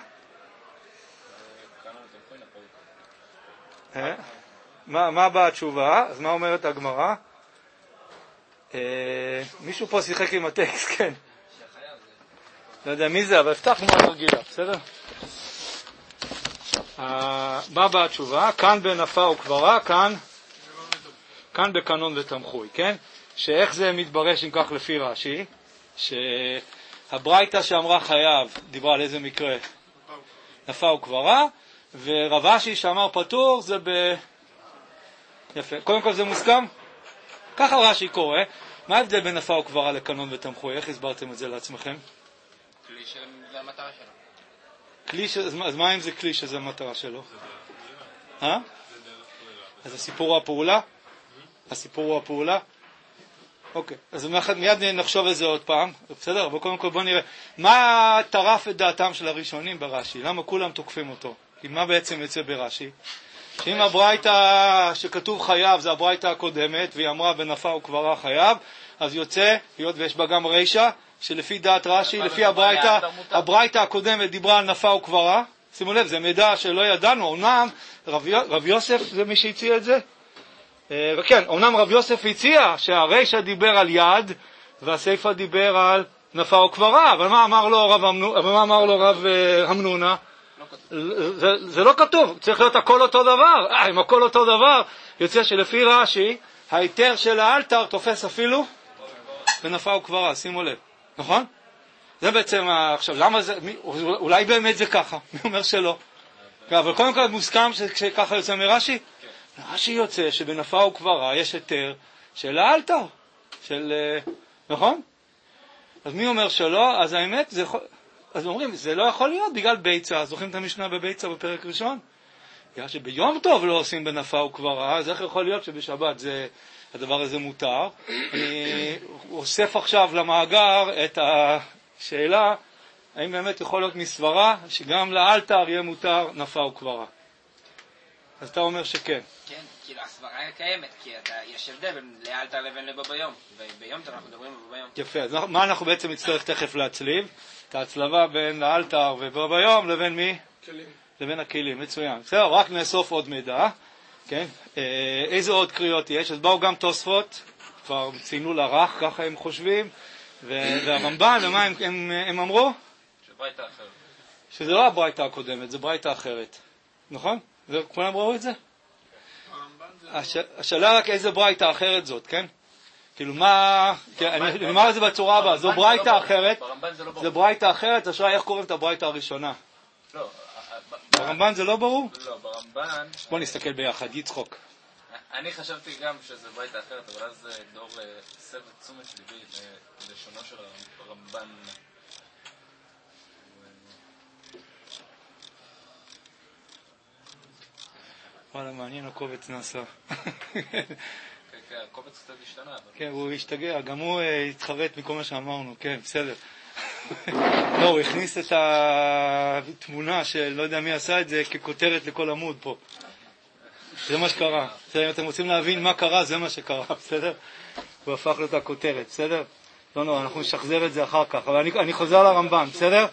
מה באה התשובה? אז מה אומרת הגמרא? מישהו פה שיחק עם הטקסט, כן. לא יודע מי זה, אבל אפתח כמו הרגילה, בסדר? מה באה התשובה? כאן בנפא וכברה, כאן בקנון ותמחוי, כן? שאיך זה מתברש אם כך לפי רש"י? שהברייתא שאמרה חייב דיברה על איזה מקרה? נפא וכברה, ורבשי שאמר פטור זה יפה. קודם כל זה מוסכם? ככה רש"י קורא. מה ההבדל בין נפא וכברה לקנון ותמחוי? איך הסברתם את זה לעצמכם? כלי שזה המטרה שלו. אז מה אם זה כלי שזה המטרה שלו? אז הסיפור הוא הפעולה? הסיפור הוא הפעולה? אוקיי, אז מיד נחשוב את זה עוד פעם, בסדר? אבל קודם כל בוא נראה. מה טרף את דעתם של הראשונים ברש"י? למה כולם תוקפים אותו? כי מה בעצם יוצא ברש"י? שאם הברייתא שכתוב חייב זה הברייתא הקודמת, והיא אמרה בנפא וכברה חייב, אז יוצא, היות ויש בה גם רישא, שלפי דעת רש"י, לפי הברייתא הקודמת דיברה על נפא וכברה. שימו לב, זה מידע שלא ידענו. אומנם רב יוסף זה מי שהציע את זה? וכן, אומנם רב יוסף הציע שהרישא דיבר על יד, והסייפא דיבר על נפא וכברה, אבל מה אמר לו רב המנונה? זה לא כתוב, צריך להיות הכל אותו דבר. אם הכל אותו דבר, יוצא שלפי רש"י, ההיתר של האלתר תופס אפילו בנפה וכברה, שימו לב, נכון? זה בעצם, עכשיו, למה זה, אולי באמת זה ככה, מי אומר שלא? אבל קודם כל מוסכם שככה יוצא מרש"י? רש"י יוצא שבנפה וכברה יש היתר של האלתר, נכון? אז מי אומר שלא? אז האמת, אז אומרים, זה לא יכול להיות בגלל ביצה. זוכרים את המשנה בביצה בפרק ראשון? בגלל שביום טוב לא עושים בנפה וכברה, אז איך יכול להיות שבשבת הדבר הזה מותר? אני אוסף עכשיו למאגר את השאלה, האם באמת יכול להיות מסברה שגם לאלתר יהיה מותר נפה וכברה? אז אתה אומר שכן. כן, כאילו הסברה קיימת, כי יש הבדל בין לאלתר לבין לבו ביום, וביום אנחנו מדברים לבו ביום. יפה, אז מה אנחנו בעצם נצטרך תכף להצליב? את ההצלבה בין לאלתר ובו ביום לבין מי? כלים. לבין הכלים, מצוין. בסדר, רק נאסוף עוד מידע, כן? איזה עוד קריאות יש? אז באו גם תוספות, כבר ציינו לרך, ככה הם חושבים, והרמב"ן, ומה הם אמרו? שברייתא אחרת. שזה לא הברייתא הקודמת, זה ברייתא אחרת. נכון? כולם ראו את זה? השאלה רק איזה ברייתא אחרת זאת, כן? כאילו מה, אני אומר את זה בצורה הבאה, זו ברייתא אחרת, זה ברייתא אחרת, השאלה איך קוראים את הברייתא הראשונה? לא. ברמב"ן זה לא ברור? לא, ברמב"ן... בוא נסתכל ביחד, יצחוק. אני חשבתי גם שזה ברייתא אחרת, אבל אז דור סב את תשומת ליבי לשונו של הרמב"ן. וואלה, מעניין, הקובץ נעשה. כן, הקובץ קצת השתנה. כן, הוא השתגע, גם הוא התחרט מכל מה שאמרנו, כן, בסדר. לא, הוא הכניס את התמונה של, לא יודע מי עשה את זה, ככותרת לכל עמוד פה. זה מה שקרה. אם אתם רוצים להבין מה קרה, זה מה שקרה, בסדר? הוא הפך לו את הכותרת, בסדר? לא, אנחנו נשחזר את זה אחר כך, אבל אני חוזר לרמב"ן, בסדר?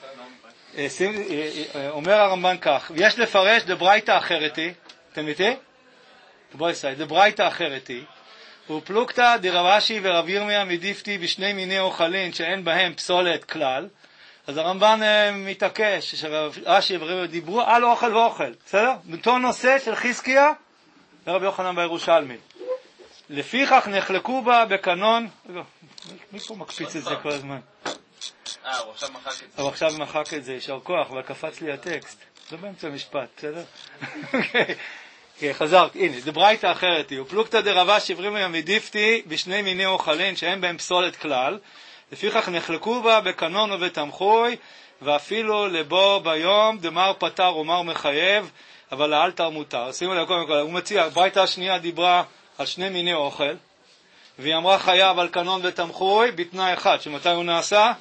אומר הרמב"ן כך, יש לפרש דברייתא אחרת היא, אתם איתי? בואי סי, דברייתא אחרת היא, ופלוגתא דרב אשי ורב ירמיה מדיפתי בשני מיני אוכלין שאין בהם פסולת כלל. אז הרמב"ן מתעקש שרב אשי ורב ירמיה דיברו על אוכל ואוכל, בסדר? באותו נושא של חזקיה ורב יוחנן בירושלמי. לפיכך נחלקו בה בקנון, מי פה מקפיץ את זה כל הזמן? הוא עכשיו מחק את זה. הוא עכשיו מחק את זה, יישר כוח, אבל קפץ לי הטקסט. זה באמצע המשפט, בסדר? אוקיי. חזרת, הנה, זה ברייתא אחרת היא, ופלוגתא דרב אשי ורב ירמיה מדיפתי בשני מיני אוכלין שאין בהם פסולת כלל, לפיכך נחלקו בה בקנון ובתמחוי, ואפילו לבו ביום דמר פטר ומר מחייב, אבל לאלתר מותר. שימו לב, קודם כל, הוא מציע, ברייתא השנייה דיברה על שני מיני אוכל, והיא אמרה חייב על קנון ותמחוי בתנאי אחד, שמתי הוא נעשה?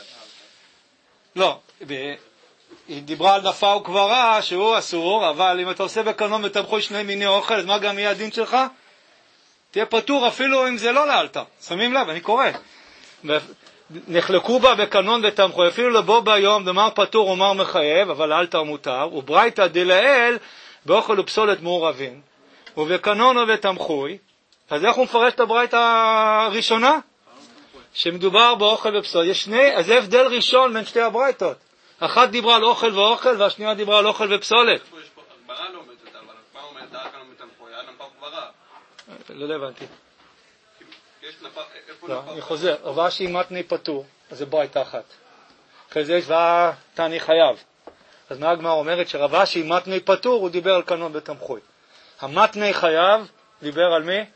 לא, היא דיברה על נפה וכברה שהוא אסור, אבל אם אתה עושה בקנון ותמחוי שני מיני אוכל, אז מה גם יהיה הדין שלך? תהיה פטור אפילו אם זה לא לאלתר. שמים לב, אני קורא. נחלקו בה בקנון ותמחוי, אפילו לבוא ביום דמר פטור ומר מחייב, אבל לאלתר מותר, וברייתא דלאל באוכל ופסולת מעורבים, ובקנון ובתמחוי. אז איך הוא מפרש את הברייתא הראשונה? שמדובר באוכל ופסולת. יש שני, אז זה הבדל ראשון בין שתי הברייתות. אחת דיברה על אוכל ואוכל, והשנייה דיברה על אוכל ופסולת. איפה יש פה הגברה לא עומדת, אבל מה אומרת דאקה לא מתמחוי, היה נפה וכברה. לא הבנתי. יש נפה, איפה לא, נפה? אני חוזר, רב אשי מתני פטור, אז זה ברייתא אחת. אחרי זה יש תני חייב. אז מה הגמרא אומרת שרב אשי מתני פטור, הוא דיבר על קנון ותמחוי. המתני חייב דיבר על מי?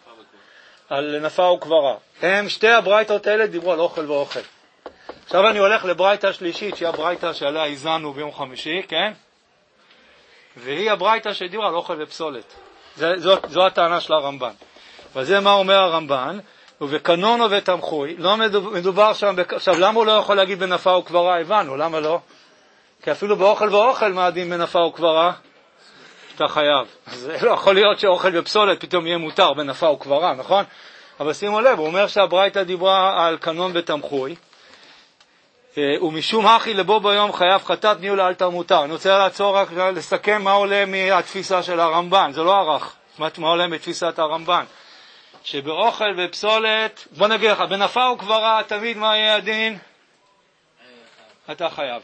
על נפה וכברה. הם שתי הברייתות האלה דיברו על אוכל ואוכל. עכשיו אני הולך לברייתא שלישית, שהיא הברייתא שעליה הזנו ביום חמישי, כן? והיא הברייתא שדיברה על אוכל ופסולת. זו הטענה של הרמב"ן. וזה מה אומר הרמב"ן, ובקנון ובתמחוי, לא מדובר שם, עכשיו למה הוא לא יכול להגיד בנפה וכברה? הבנו, למה לא? כי אפילו באוכל ואוכל מה הדין בנפה וכברה? אתה חייב. אז לא יכול להיות שאוכל ופסולת פתאום יהיה מותר בנפה וכברה, נכון? אבל שימו לב, הוא אומר שהברייתא דיברה על קנון ותמחוי, ומשום הכי לבו ביום חייב חטאת ניהול לאלתר מותר. אני רוצה לעצור רק לסכם מה עולה מהתפיסה של הרמב"ן, זה לא ערך, מה עולה מתפיסת הרמב"ן. שבאוכל ופסולת, בוא נגיד לך, בנפה וכברה תמיד מה יהיה הדין? אתה חייב.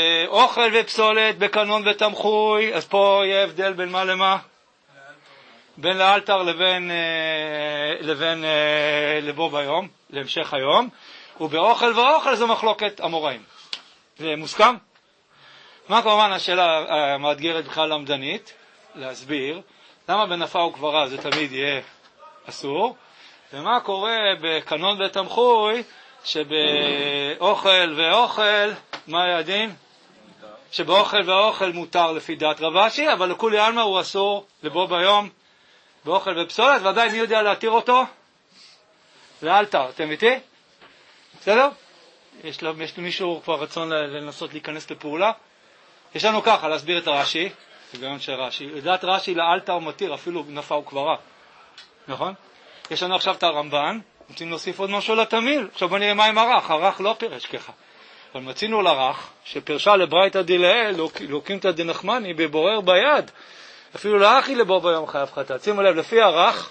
באוכל ופסולת, בקנון ותמחוי, אז פה יהיה הבדל בין מה למה? בין לאלתר לבין לבוא ביום, להמשך היום, ובאוכל ואוכל זו מחלוקת אמוראים. זה מוסכם? מה כמובן השאלה המאתגרת בכלל למדנית? להסביר למה בנפה וקברה זה תמיד יהיה אסור, ומה קורה בקנון ותמחוי שבאוכל ואוכל, מה היעדים? שבאוכל ואוכל מותר לפי דעת רב אשי, אבל לכולי עלמא הוא אסור לבוא ביום באוכל ופסולת, ועדיין מי יודע להתיר אותו? לאלתר. אתם איתי? בסדר? יש למישהו כבר רצון לנסות להיכנס לפעולה? יש לנו ככה, להסביר את הרש"י, היגיון של רש"י. לדעת רש"י לאלתר מתיר, אפילו נפה וקברה. נכון? יש לנו עכשיו את הרמב"ן, רוצים להוסיף עוד משהו לתמיל. עכשיו בוא נראה מה עם הרך, הרך לא פירש ככה. אבל מצינו לרך, שפרשה לברייתא דילאל, לוקימתא דנחמני, בבורר ביד. אפילו לאחי לבוא ביום חייב חטאת. שימו לב, לפי הרך,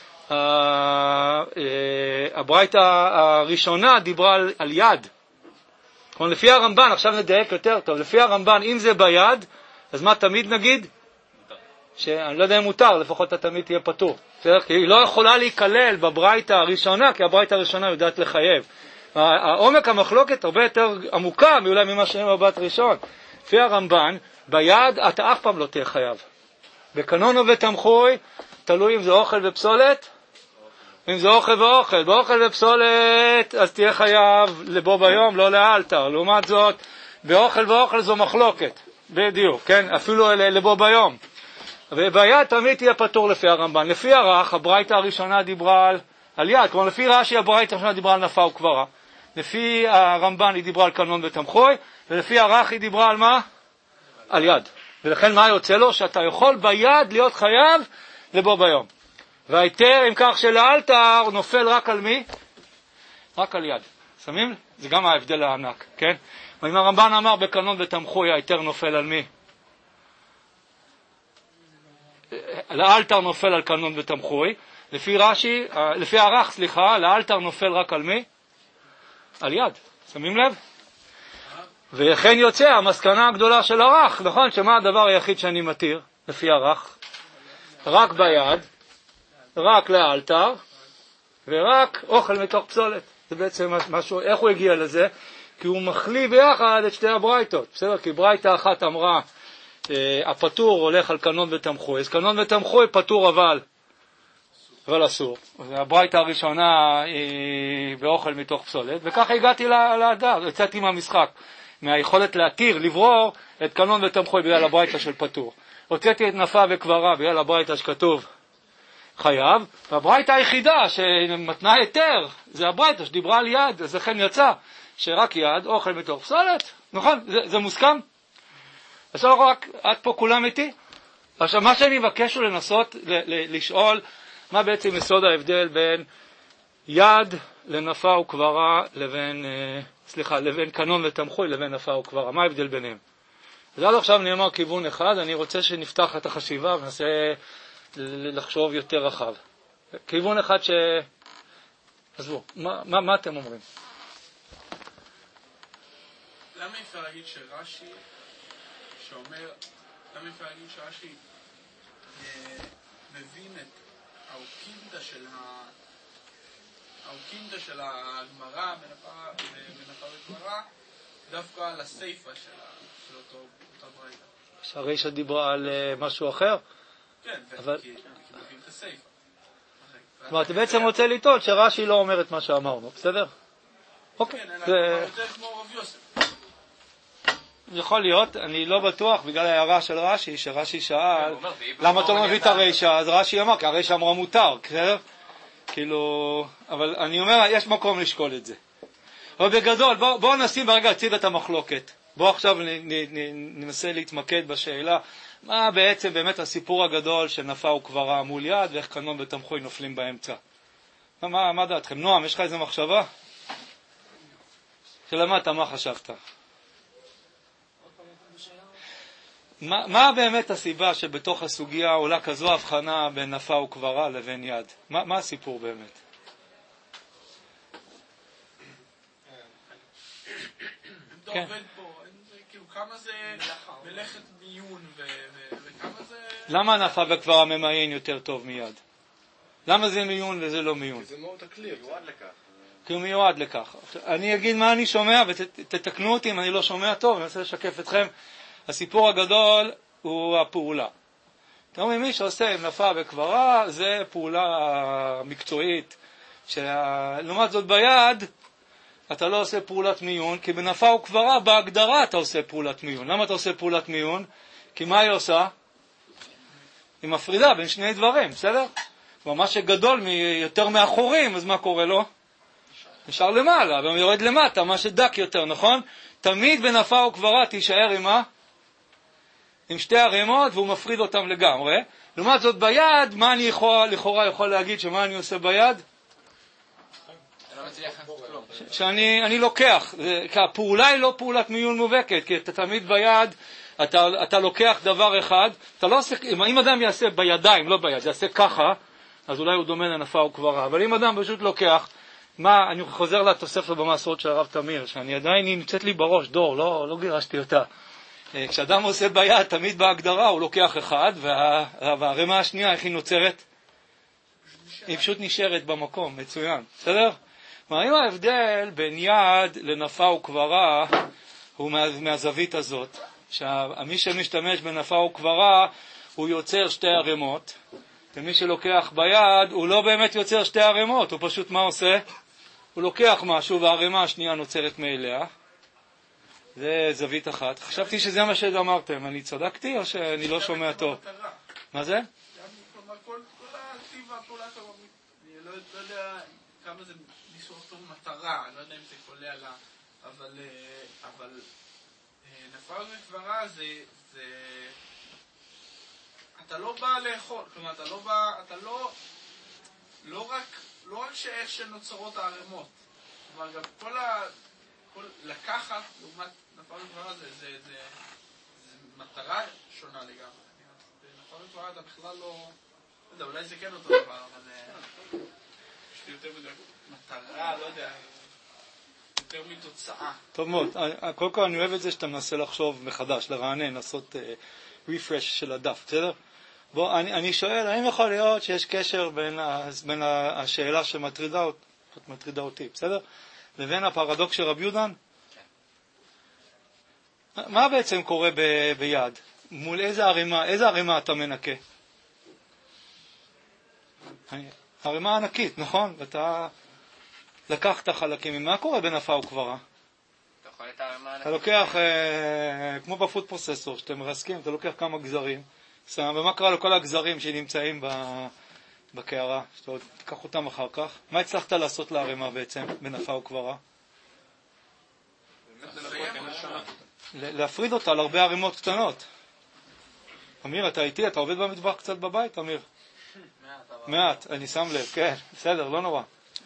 הברייתא הראשונה דיברה על יד. לפי הרמב"ן, עכשיו נדייק יותר טוב, לפי הרמב"ן, אם זה ביד, אז מה תמיד נגיד? שאני לא יודע אם מותר, לפחות התמיד תהיה פטור. כי היא לא יכולה להיכלל בברייתא הראשונה, כי הברייתא הראשונה יודעת לחייב. העומק המחלוקת הרבה יותר עמוקה מאולי ממה שהם בבת ראשון. לפי הרמב"ן, ביד אתה אף פעם לא תהיה חייב. בקנון ותמחוי, תלוי אם זה אוכל ופסולת, אם זה אוכל ואוכל. באוכל ופסולת, אז תהיה חייב לבוא ביום, לא לאלתר. לעומת זאת, באוכל ואוכל זו מחלוקת. בדיוק, כן? אפילו לבוא ביום. וביד תמיד תהיה פטור לפי הרמב"ן. לפי הרך, הברייתא הראשונה דיברה על יד. כלומר, לפי רש"י, הברייתא הראשונה דיברה על נפה וקברה. לפי הרמב"ן היא דיברה על קנון ותמחוי, ולפי הרך היא דיברה על מה? על יד. ולכן מה יוצא לו? שאתה יכול ביד להיות חייב לבוא ביום. והיתר, אם כך שלאלתר, נופל רק על מי? רק על יד. שמים? זה גם ההבדל הענק, כן? ואם הרמב"ן אמר בקנון ותמחוי, היתר נופל על מי? לאלתר נופל על קנון ותמחוי. לפי הרך, לאלתר נופל רק על מי? על יד. שמים לב? וכן יוצא המסקנה הגדולה של הרך, נכון? שמה הדבר היחיד שאני מתיר לפי הרך? רק ביד, רק לאלתר, ורק אוכל מתוך פסולת. זה בעצם משהו, איך הוא הגיע לזה? כי הוא מחליא ביחד את שתי הברייתות. בסדר? כי ברייתא אחת אמרה, הפטור הולך על קנון ותמחוי. אז קנון ותמחוי פטור אבל אסור. הברייתא הראשונה היא באוכל מתוך פסולת, וככה הגעתי להדר, יצאתי מהמשחק. מהיכולת להתיר, לברור את קנון ותמחוי בגלל הברייתא של פטור. הוצאתי את נפה וקברה בגלל הברייתא שכתוב חייב, והברייתא היחידה שמתנה היתר, זה הברייתא שדיברה על יד, אז לכן יצא שרק יד, אוכל מתוך פסולת, נכון? זה מוסכם? עכשיו רק, עד פה כולם איתי? עכשיו מה שאני מבקש הוא לנסות לשאול מה בעצם יסוד ההבדל בין יד לנפה וקברה לבין קנון ותמחוי לבין נפה וקברה. מה ההבדל ביניהם? אז עד עכשיו נאמר כיוון אחד, אני רוצה שנפתח את החשיבה וננסה לחשוב יותר רחב. כיוון אחד עזבו, מה אתם אומרים? למה אפשר להגיד שרש"י מבין את האוקימתא של הגמרא בנפה וקברה דווקא על הסיפא של אותה ברייתא? שהרישא דיברה על משהו אחר? כן, אבל כי מבין את הסיפא. כלומר, אתה בעצם רוצה לטעון שרש"י לא אומר את מה שאמרנו, בסדר? אוקיי. כן, אלא יותר כמו רב יוסף. יכול להיות, אני לא בטוח, בגלל ההערה של רש"י, שרש"י שאל, למה אתה לא מביא את הרישא? אז רש"י אמר, כי הרישא אמרה מותר, בסדר? כאילו, אבל אני אומר, יש מקום לשקול את זה. אבל בגדול, בואו נשים ברגע הציד את המחלוקת. בואו עכשיו ננסה להתמקד בשאלה, מה בעצם באמת הסיפור הגדול של נפה וקברה מול יד, ואיך קנון ותמחוי נופלים באמצע. מה דעתכם? נועם, יש לך איזו מחשבה? שלמדת, מה חשבת? מה באמת הסיבה שבתוך הסוגיה עולה כזו הבחנה בין נפה וקברה לבין יד? מה הסיפור באמת? אתה עובד פה, כאילו כמה זה מלאכת מיון וכמה זה... למה נפה וכבר ממיין יותר טוב מיד? למה זה מיון וזה לא מיון? זה מאוד הכלי, מיועד לכך. כי הוא מיועד לכך. אני אגיד מה אני שומע ותתקנו אותי אם אני לא שומע טוב, אני רוצה לשקף אתכם. הסיפור הגדול הוא הפעולה. אתם אומרים, מי שעושה עם נפה וכברה זה פעולה מקצועית, לעומת זאת ביד אתה לא עושה פעולת מיון, כי בנפה וכברה בהגדרה אתה עושה פעולת מיון. למה אתה עושה פעולת מיון? כי מה היא עושה? היא מפרידה בין שני דברים, בסדר? מה שגדול יותר מאחורים, אז מה קורה לו? נשאר למעלה, אבל יורד למטה, מה שדק יותר, נכון? תמיד בנפה וכברה תישאר עם מה? עם שתי ערימות, והוא מפריד אותם לגמרי. לעומת זאת ביד, מה אני לכאורה יכול להגיד שמה אני עושה ביד? שאני לוקח, כי הפעולה היא לא פעולת מיון מובהקת, כי אתה תמיד ביד, אתה לוקח דבר אחד, אתה לא עושה, אם אדם יעשה בידיים, לא ביד, יעשה ככה, אז אולי הוא דומה לנפה וכברה, אבל אם אדם פשוט לוקח, אני חוזר לתוספת במסורת של הרב תמיר, שאני עדיין נמצאת לי בראש, דור, לא גירשתי אותה. כשאדם עושה ביד, תמיד בהגדרה הוא לוקח אחד, והרמה השנייה, איך היא נוצרת? היא פשוט נשארת במקום, מצוין, בסדר? אם ההבדל בין יד לנפה וכברה הוא מהזווית הזאת, שמי שמשתמש בנפה וכברה הוא יוצר שתי ערימות, ומי שלוקח ביד הוא לא באמת יוצר שתי ערימות, הוא פשוט מה עושה? הוא לוקח משהו והערימה השנייה נוצרת מאליה. זה זווית אחת. חשבתי שזה מה שאמרתם, אני צדקתי או שאני לא שומע טוב? מה זה? כלומר, כל הטיב והפעולה שלו, אני לא יודע כמה זה ניסוח טוב מטרה, אני לא יודע אם זה קולה עלה, אבל נפה וכברה זה... אתה לא בא לאכול, כלומר, אתה לא רק שאיך שנוצרות הערימות, כלומר, גם כל לקחת, לעומת נפה וכברה, זה מטרה שונה לגמרי. בנפה וכברה אתה בכלל לא... יודע, אולי זה כן אותו דבר, אבל יש לי יותר בדיוק מטרה, לא יודע, יותר מתוצאה. טוב מאוד. קודם כל אני אוהב את זה שאתה מנסה לחשוב מחדש, לרענן, לעשות refresh של הדף, בסדר? בוא, אני שואל, האם יכול להיות שיש קשר בין השאלה שמטרידה אותי, בסדר? לבין הפרדוקס של רבי יהודה? מה בעצם קורה ביד? מול איזה ערימה אתה מנקה? ערימה ענקית, נכון? ואתה לקחת חלקים. מה קורה בנפה וכברה? אתה לוקח, כמו בפוד פרוססור, שאתם מרסקים, אתה לוקח כמה גזרים, ומה קרה לכל הגזרים שנמצאים בקערה? שאתה תיקח אותם אחר כך. מה הצלחת לעשות לערימה בעצם בנפה וכברה? להפריד אותה על הרבה ערימות קטנות. אמיר, אתה איתי? אתה עובד במטבח קצת בבית, אמיר? מעט, אני שם לב, כן, בסדר, לא נורא.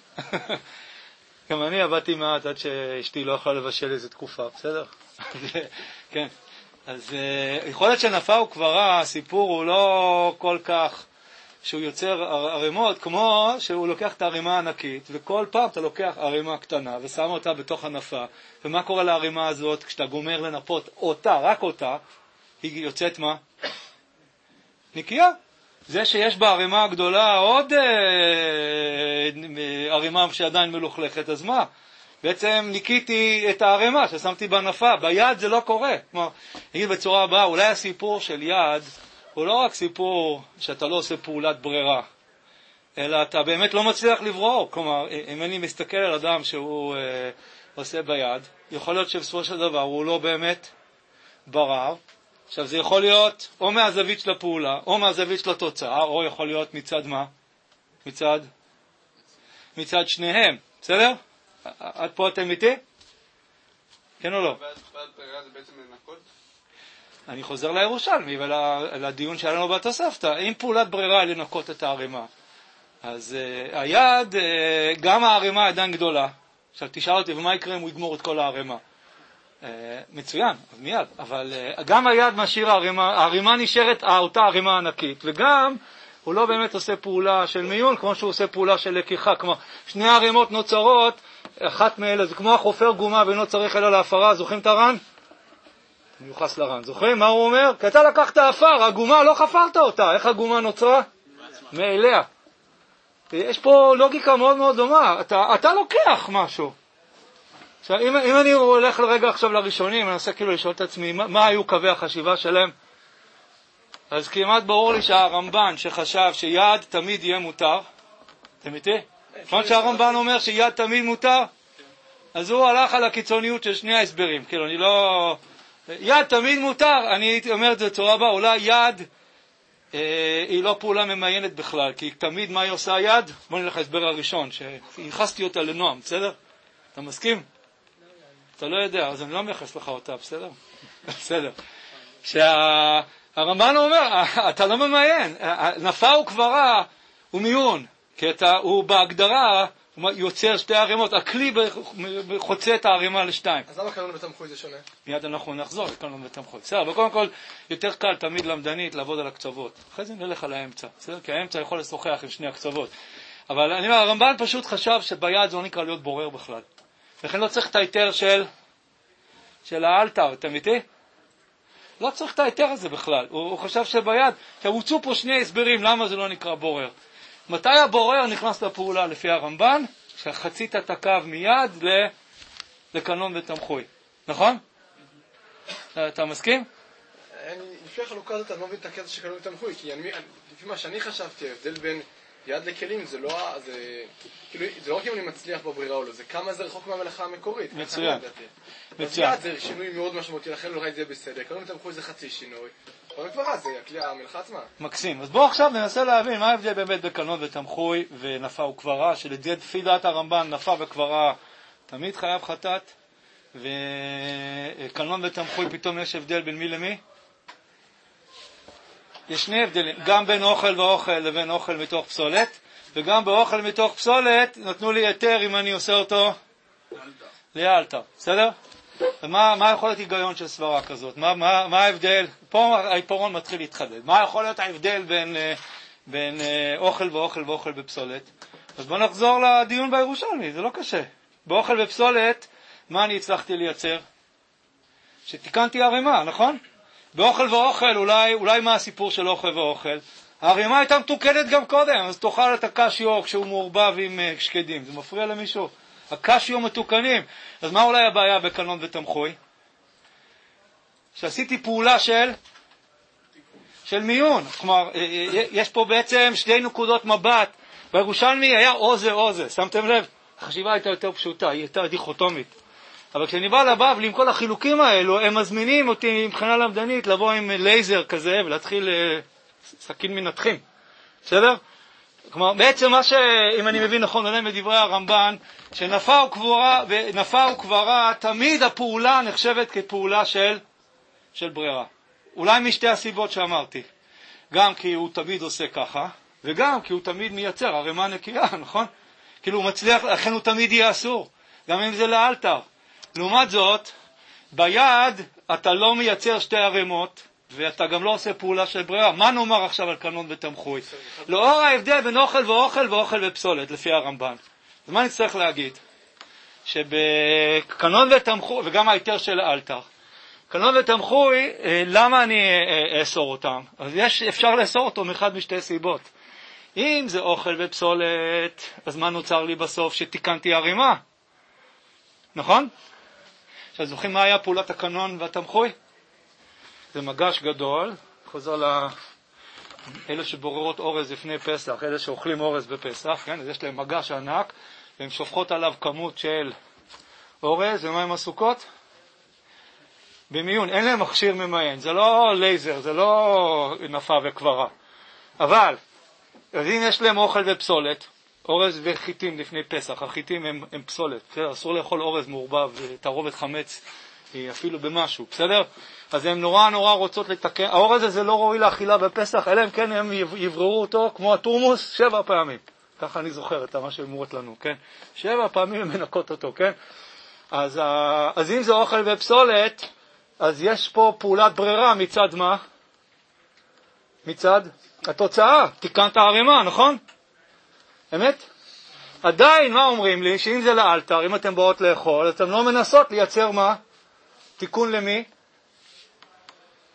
גם אני עבדתי מעט עד שאשתי לא יכולה לבשל איזו תקופה, בסדר? כן. אז יכול להיות שנפה וכברה, הסיפור הוא לא כל כך שהוא יוצר ערימות, כמו שהוא לוקח את הערימה הענקית, וכל פעם אתה לוקח ערימה קטנה ושם אותה בתוך הנפה, ומה קורה לערימה הזאת? כשאתה גומר לנפות אותה, רק אותה, היא יוצאת מה? נקייה. זה שיש בערימה הגדולה עוד ערימה שעדיין מלוכלכת, אז מה? בעצם ניקיתי את הערימה ששמתי בנפה, ביד זה לא קורה. כלומר, נגיד בצורה הבאה, אולי הסיפור של יד הוא לא רק סיפור שאתה לא עושה פעולת ברירה, אלא אתה באמת לא מצליח לברור. כלומר, אם אני מסתכל על אדם שהוא עושה ביד, יכול להיות שבסופו של דבר הוא לא באמת ברר. עכשיו זה יכול להיות או מהזווית של הפעולה, או מהזווית של התוצאה, או יכול להיות מצד מה? מצד שניהם, בסדר? עד פה אתם איתי? כן או לא? ועד ברירה זה בעצם לנקות? אני חוזר לירושלמי ולדיון שלנו בתוספתא. אם פעולת ברירה היא לנקות את הערימה, אז היד, גם הערימה עדיין גדולה. עכשיו תשאל אותי, ומה יקרה אם הוא יגמור את כל הערימה? מצוין, אז מיד. אבל גם היד משאיר הערימה נשארת אותה ערימה ענקית, וגם הוא לא באמת עושה פעולה של מיון, כמו שהוא עושה פעולה של לקיחה. כלומר, שני הערימות נוצרות, אחת מאלה, זה כמו החופר גומה ולא צריך אלא להפרה, זוכרים את הר"ן? מיוחס לר"ן. זוכרים מה הוא אומר? כי אתה לקחת אפר, הגומה לא חפרת אותה. איך הגומה נוצרה? מאליה. יש פה לוגיקה מאוד מאוד דומה. אתה לוקח משהו. עכשיו, אם אני הולך לרגע עכשיו לראשונים, אני אנסה כאילו לשאול את עצמי, מה היו קווי החשיבה שלהם? אז כמעט ברור לי שהרמב"ן שחשב שיד תמיד יהיה מותר, אתם איתי? נכון שהרמב"ן אומר שיד תמיד מותר? אז הוא הלך על הקיצוניות של שני ההסברים. כאילו, אני לא... יד תמיד מותר, אני הייתי אומר את זה בצורה הבאה, אולי יד היא לא פעולה ממיינת בכלל, כי תמיד מה היא עושה יד? בוא נלך להסבר הראשון, שהנחסתי אותה לנועם, בסדר? אתה מסכים? אתה לא יודע, אז אני לא מייחס לך אותה, בסדר? בסדר. שהרמב"ן אומר, אתה לא ממיין, נפה וקברה הוא מיון, כי הוא בהגדרה יוצר שתי ערימות, הכלי חוצה את הערימה לשתיים. אז למה קנון ותמחוי זה שונה? מיד אנחנו נחזור לקנון ותמחוי. בסדר, וקודם כל יותר קל תמיד למדנית לעבוד על הקצוות. אחרי זה נלך על האמצע, בסדר? כי האמצע יכול לשוחח עם שני הקצוות. אבל אני אומר, הרמב"ן פשוט חשב שביד זה לא נקרא להיות בורר בכלל. לכן לא צריך את ההיתר של האלתר, אתם איתי? לא צריך את ההיתר הזה בכלל. הוא חשב שביד, הוצאו פה שני הסברים למה זה לא נקרא בורר. מתי הבורר נכנס לפעולה לפי הרמב"ן? שחצית את הקו מיד לקנון ותמחוי. נכון? אתה מסכים? לפי החלוקה הזאת אני לא מבין את הקטע של קנון ותמחוי, כי לפי מה שאני חשבתי, ההבדל בין יד לכלים זה לא רק אם אני מצליח בברירה או לא, זה כמה זה רחוק מהמלאכה המקורית. מצוין. יד זה שינוי מאוד משמעותי, לכן אולי זה בסדר. קנון ותמחוי זה חצי שינוי. אבל כבר זה המלאכה עצמה. מקסים. אז בואו עכשיו ננסה להבין מה ההבדל באמת בקנון ותמחוי ונפה וקברה, שלפי דעת הרמב"ן נפה וקברה תמיד חייב חטאת, וקנון ותמחוי פתאום יש הבדל בין מי למי? יש שני הבדלים, גם בין אוכל ואוכל לבין אוכל מתוך פסולת, וגם באוכל מתוך פסולת נתנו לי היתר אם אני עושה אותו לאלתר. בסדר? מה יכול להיות היגיון של סברה כזאת? מה ההבדל? פה העיפרון מתחיל להתחדד. מה יכול להיות ההבדל בין אוכל ואוכל בפסולת? אז בוא נחזור לדיון בירושלמי, זה לא קשה. באוכל ופסולת, מה אני הצלחתי לייצר? שתיקנתי ערימה, נכון? באוכל ואוכל, אולי מה הסיפור של אוכל ואוכל? הערימה הייתה מתוקנת גם קודם, אז תאכל את הקשיו כשהוא מעורבב עם שקדים. זה מפריע למישהו? הקשיו מתוקנים. אז מה אולי הבעיה בקנון ותמחוי? שעשיתי פעולה של מיון. כלומר, יש פה בעצם שתי נקודות מבט. בירושלמי היה או זה. שמתם לב? החשיבה הייתה יותר פשוטה, היא הייתה דיכוטומית. אבל כשאני בא לבבלי עם כל החילוקים האלו, הם מזמינים אותי מבחינה למדנית לבוא עם לייזר כזה ולהתחיל סכין מנתחים. בסדר? כלומר, בעצם מה שאם אני מבין נכון, עולה מדברי הרמב"ן, שנפה וקברה, תמיד הפעולה נחשבת כפעולה של ברירה. אולי משתי הסיבות שאמרתי. גם כי הוא תמיד עושה ככה, וגם כי הוא תמיד מייצר ערימה נקייה, נכון? כאילו הוא מצליח, לכן הוא תמיד יהיה אסור. גם אם זה לאלתר. לעומת זאת, ביד אתה לא מייצר שתי ערימות, ואתה גם לא עושה פעולה של ברירה. מה נאמר עכשיו על קנון ותמחוי? לאור ההבדל בין אוכל ואוכל ופסולת, לפי הרמב"ן. אז מה נצטרך להגיד? שבקנון ותמחוי, וגם ההיתר של האלתר, קנון ותמחוי, למה אני אאסור אותם? אז אפשר לאסור אותו מאחד משתי סיבות. אם זה אוכל ופסולת, אז מה נוצר לי בסוף? שתיקנתי ערימה. נכון? עכשיו זוכרים מה היה פעולת הקנון והתמחוי? זה מגש גדול, חוזר לאלה שבוררות אורז לפני פסח, אלה שאוכלים אורז בפסח, כן? אז יש להם מגש ענק, והן שופכות עליו כמות של אורז, ומה עם הסוכות? במיון, אין להם מכשיר ממיין, זה לא לייזר, זה לא נפה וקברה. אבל, אז אם יש להם אוכל ופסולת, אורז וחיטים לפני פסח, החיטים הם פסולת, בסדר? אסור לאכול אורז מעורבב, תערובת חמץ, אפילו במשהו, בסדר? אז הם נורא רוצות לתקן, האורז הזה לא ראוי לאכילה בפסח, אלא אם כן הם יבררו אותו כמו התורמוס 7 פעמים. ככה אני זוכר את מה שאמורות לנו, כן? 7 פעמים הם מנקות אותו, כן? אז אם זה אוכל ופסולת, אז יש פה פעולת ברירה מצד מה? מצד התוצאה, תיקנת הערימה, נכון? אמת? עדיין מה אומרים לי? שאם זה לאלתר, אם אתם באות לאכול, אתם לא מנסות לייצר מה? תיקון למי?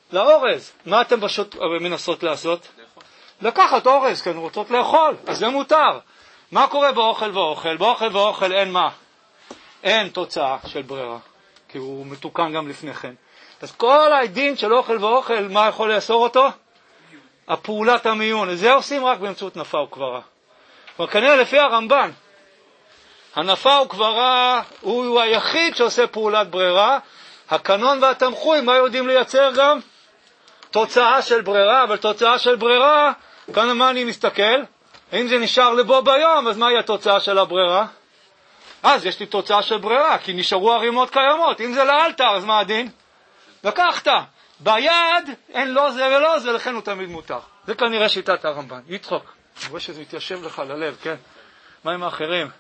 לאורז. מה אתם פשוט מנסות לעשות? לקחת אורז, כי הן רוצות לאכול, אז זה מותר. מה קורה באוכל ואוכל? באוכל ואוכל אין מה? אין תוצאה של ברירה, כי הוא מתוקן גם לפני כן. אז כל הדין של אוכל ואוכל, מה יכול לאסור אותו? הפעולת המיון. זה עושים רק באמצעות נפה וקברה. אבל כנראה לפי הרמב"ן, הנפה וקברה הוא היחיד שעושה פעולת ברירה. הקנון והתמחוי, מה יודעים לייצר גם? תוצאה של ברירה, אבל תוצאה של ברירה, כאן מה אני מסתכל? אם זה נשאר לבו ביום, אז מהי התוצאה של הברירה? אז יש לי תוצאה של ברירה, כי נשארו הרימות קיימות. אם זה לאלתר, אז מה הדין? לקחת. ביד אין לא זה ולא זה, לכן הוא תמיד מותר. זה כנראה שיטת הרמב"ן. יצחוק, אני רואה שזה מתיישב לך ללב, כן? מה עם האחרים?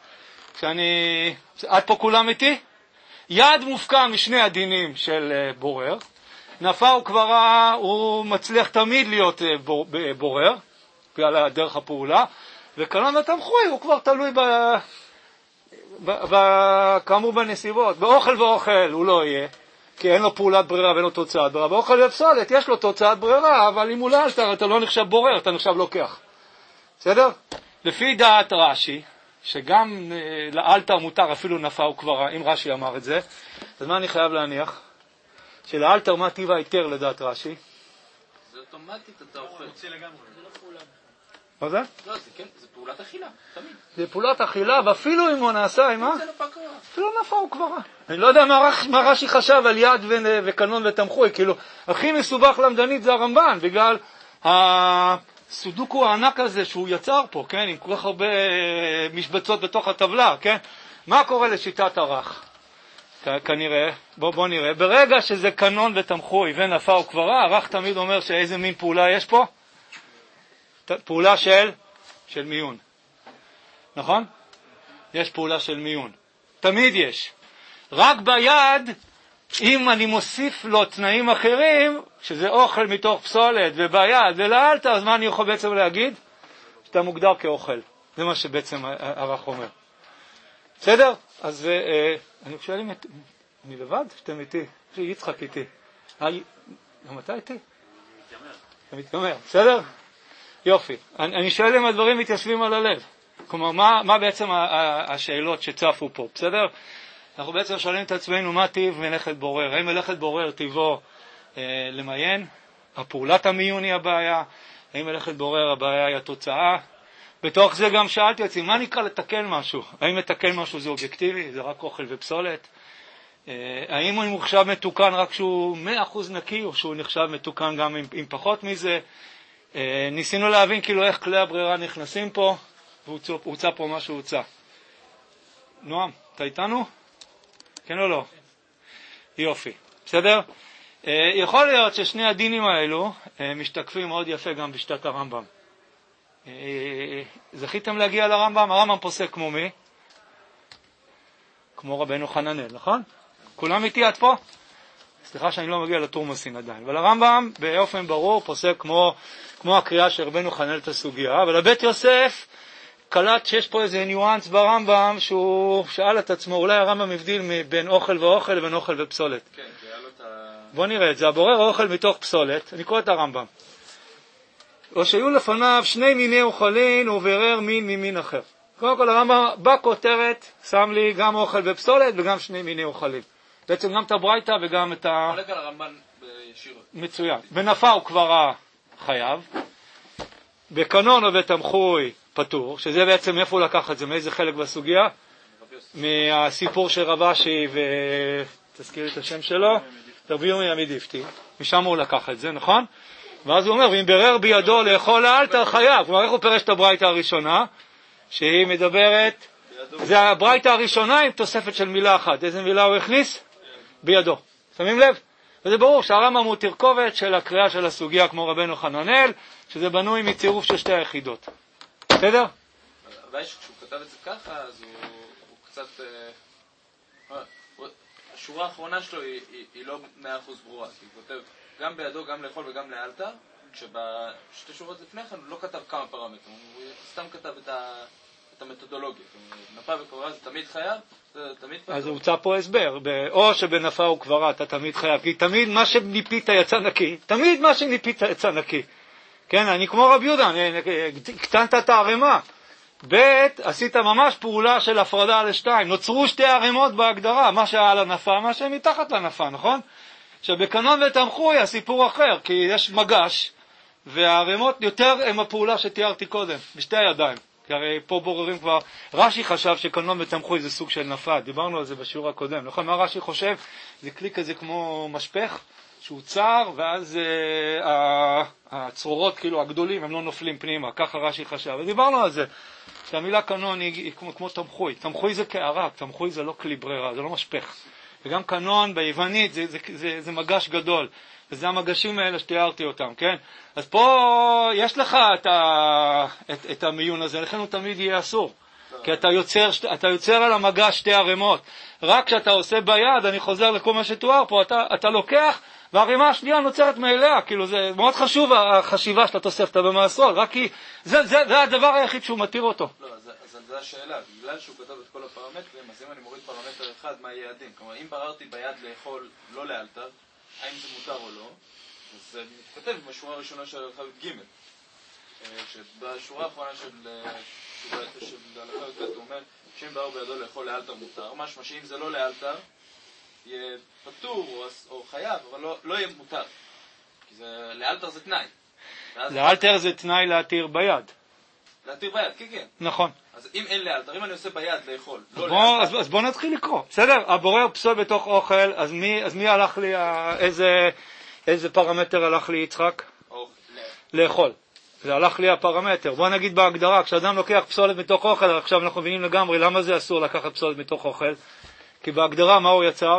עד פה כולם איתי? יד מופקע משני הדינים של בורר. נפה וקברה הוא מצליח תמיד להיות בורר, בגלל דרך הפעולה, וקנון ותמחוי הוא כבר תלוי כאמור בנסיבות. באוכל ואוכל הוא לא יהיה, כי אין לו פעולת ברירה ואין לו תוצאת ברירה. באוכל ופסולת יש לו תוצאת ברירה, אבל אם הוא לאלתר אתה לא נחשב בורר, אתה נחשב לוקח. בסדר? לפי דעת רש"י, שגם לאלתר מותר אפילו נפה וקברה, אם רש"י אמר את זה, אז מה אני חייב להניח? שלאלתר מה טיב ההיתר לדעת רש"י? זה אוטומטית אתה אוכל. זה לא פעולה. מה זה? לא, זה כן, זה פעולת אכילה, תמיד. זה פעולת אכילה, ואפילו אם הוא נעשה, עם מה? זה נפה קרה. אפילו נפה וקברה. אני לא יודע מה רש"י חשב על יד וקנון ותמחוי, כאילו, הכי מסובך למדנית זה הרמב"ן, בגלל הסודוקו הענק הזה שהוא יצר פה, כן? עם כל כך הרבה משבצות בתוך הטבלה, כן? מה קורה לשיטת הרח? כנראה, בוא נראה. ברגע שזה קנון ותמחוי ונפה וקברה, הרח תמיד אומר שאיזה מין פעולה יש פה? פעולה של מיון. נכון? יש פעולה של מיון. תמיד יש. רק ביד, אם אני מוסיף לו תנאים אחרים, שזה אוכל מתוך פסולת וביד ולאלתר, אז מה אני יכול בעצם להגיד? שאתה מוגדר כאוכל. זה מה שבעצם הרח אומר. בסדר? אז אני חושב, אני לבד? שאתם איתי? יצחק איתי. גם אתה איתי? אתה מתגמר. בסדר? יופי. אני שואל אם הדברים מתיישבים על הלב. כלומר, מה בעצם השאלות שצפו פה? בסדר? אנחנו בעצם שואלים את עצמנו מה טיב מלאכת בורר. האם מלאכת בורר טיבו למיין? הפעולת המיון היא הבעיה. האם מלאכת בורר הבעיה היא התוצאה? בתוך זה גם שאלתי עצמי, מה נקרא לתקן משהו? האם לתקן משהו זה אובייקטיבי? זה רק אוכל ופסולת? האם הוא נחשב מתוקן רק שהוא 100% נקי, או שהוא נחשב מתוקן גם עם פחות מזה? ניסינו להבין כאילו איך כלי הברירה נכנסים פה, והוצא פה מה שהוצא. נועם, אתה איתנו? כן או לא? יופי, בסדר? יכול להיות ששני הדינים האלו משתקפים מאוד יפה גם בשיטת הרמב"ם. זכיתם להגיע לרמב"ם? הרמב"ם פוסק כמו מי? כמו רבנו חננאל, נכון? כולם איתי עד פה? סליחה שאני לא מגיע לתורמוסין עדיין. אבל הרמב"ם באופן ברור פוסק כמו הקריאה של רבנו חננאל את הסוגיה. אבל הבית יוסף קלט שיש פה איזה ניואנס ברמב"ם שהוא שאל את עצמו, אולי הרמב"ם מבדיל בין אוכל ואוכל לבין אוכל ופסולת. כן, כי היה לו את ה... בוא נראה את זה. הבורר אוכל מתוך פסולת, אני קורא את הרמב"ם. או שהיו לפניו שני מיני אוכלין וברר מין ממין אחר. קודם כל הרמב"ם בכותרת שם לי גם אוכל ופסולת וגם שני מיני אוכלים. בעצם גם את הברייתא וגם את ה... חולק על הרמב"ן בישירות. מצוין. בנפה הוא כבר חייב. בקנון ובתמחוי פטור, שזה בעצם איפה הוא לקח את זה, מאיזה חלק בסוגיה? מהסיפור של רבשי תזכירי את השם שלו, רבי ירמיה המדיפתי, משם הוא לקח את זה, נכון? ואז הוא אומר, ואם ברר בידו לאכול לאלתר חייב. כלומר, איך הוא פרש את הברייתא הראשונה? שהיא מדברת, זה הברייתא הראשונה עם תוספת של מילה אחת. איזה מילה הוא הכניס? בידו. שמים לב? וזה ברור שהרמב"ם הוא תרכובת של הקריאה של הסוגיה כמו רבנו חננאל, שזה בנוי מצירוף של שתי היחידות. בסדר? אבל כשהוא כתב את זה ככה, אז הוא קצת... השורה האחרונה שלו היא לא 100% ברורה. הוא כותב גם בידו, גם לאכול וגם לאלתר, כשבשתי שורות לפני כן הוא לא כתב כמה פרמטרים, הוא סתם כתב את את המתודולוגיה. נפה וקברה זה תמיד חייב, זה תמיד פטור. אז הוצא פה הסבר, או שבנפה וקברה אתה תמיד חייב, כי תמיד מה שניפית יצא נקי, תמיד מה שניפית יצא נקי. כן, אני כמו רב יהודה, הקטנת את הערימה. ב' עשית ממש פעולה של הפרדה לשתיים, נוצרו שתי ערימות בהגדרה, מה שעל הנפה, מה שמתחת לנפה, נכון? שבקנון ותמחוי הסיפור אחר, כי יש מגש, והערימות יותר הם הפעולה שתיארתי קודם, בשתי הידיים. כי הרי פה בוררים כבר, רש"י חשב שקנון ותמחוי זה סוג של נפה, דיברנו על זה בשיעור הקודם, נכון? מה רש"י חושב? זה כלי כזה כמו משפך, שהוא צר, ואז הצרורות כאילו הגדולים הם לא נופלים פנימה, ככה רש"י חשב, ודיברנו על זה, שהמילה קנון היא כמו תמחוי, תמחוי זה קערה, תמחוי זה לא כלי ברירה, זה לא משפך, וגם קנון ביוונית זה מגש גדול, וזה המגשים האלה שתיארתי אותם, כן? אז פה יש לך את המיון הזה, לכן הוא תמיד יהיה אסור, כי אתה יוצר על המגש שתי ערימות, רק כשאתה עושה ביד, אני חוזר לכל מה שתואר פה, אתה לוקח, והערימה השנייה נוצרת מאליה, כאילו זה מאוד חשוב החשיבה של התוספתא במעשרות, רק כי זה הדבר היחיד שהוא מתיר אותו. לא, אז זו השאלה, בגלל שהוא כתב את כל הפרמטרים, אז אם אני מוריד פרמטר אחד, מה יהיה הדין? כלומר, אם בררתי ביד לאכול לא לאלתר, האם זה מותר או לא, אז זה מתכתב בשורה הראשונה של הלכה ג' שבשורה האחרונה של הלכה ג' הוא אומר, שאם ברר בידו לאכול לאלתר מותר, משמע שאם זה לא לאלתר, יהיה פטור או חייב, אבל לא יהיה מותר. כי לאלתר זה תנאי. לאלתר זה תנאי להתיר ביד. להתיר ביד, כן, כן. נכון. אז אם אין לאלתר, אם אני עושה ביד לאכול, לא לאלתר. אז בוא נתחיל לקרוא. בסדר, הבורר פסול בתוך אוכל, אז מי הלך לי, איזה פרמטר הלך לי יצחק? לאכול. זה הלך לי הפרמטר. בוא נגיד בהגדרה, כשאדם לוקח פסולת מתוך אוכל, עכשיו אנחנו מבינים לגמרי למה זה אסור לקחת פסולת מתוך אוכל. כי בהגדרה מה הוא יצר?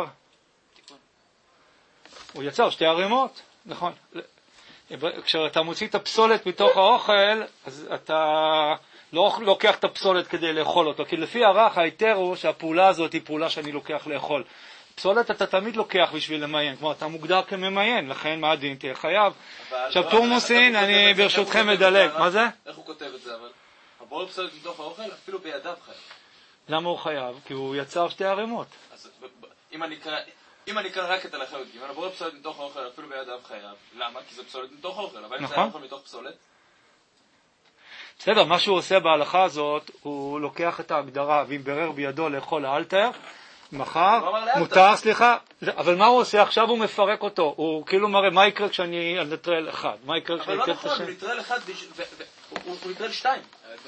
הוא יצר שתי ערימות, נכון. כשאתה מוציא את הפסולת מתוך האוכל, אז אתה לא לוקח את הפסולת כדי לאכול אותו, כי לפי ערך היתר הוא שהפעולה הזאת היא פעולה שאני לוקח לאכול. פסולת אתה תמיד לוקח בשביל למיין, כמו אתה מוגדר כממיין, לכן מה הדין תהיה חייב. עכשיו תורמוסין, אני ברשותכם מדלג, מה זה? איך הוא כותב את זה אבל? הבורר פסולת מתוך האוכל, אפילו בידיו חייב. למה הוא חייב? כי הוא יצר שתי ערימות. אז אם אני אקרא רק את הלכה י"ג, אם הבורר פסולת מתוך האוכל, אפילו בידיו חייב. למה? כי זה פסולת מתוך האוכל, אבל אם זה האוכל מתוך פסולת? בסדר, מה שהוא עושה בהלכה הזאת, הוא לוקח את ההגדרה, ואם ברר בידו לאכול לאלתר, מחר, מותר, סליחה, אבל מה הוא עושה? עכשיו הוא מפרק אותו, הוא כאילו מראה, מה יקרה כשאני נטרל אחד? מה יקרה כשאני אבל לא נכון, הוא נטרל אחד, הוא נטרל שתיים.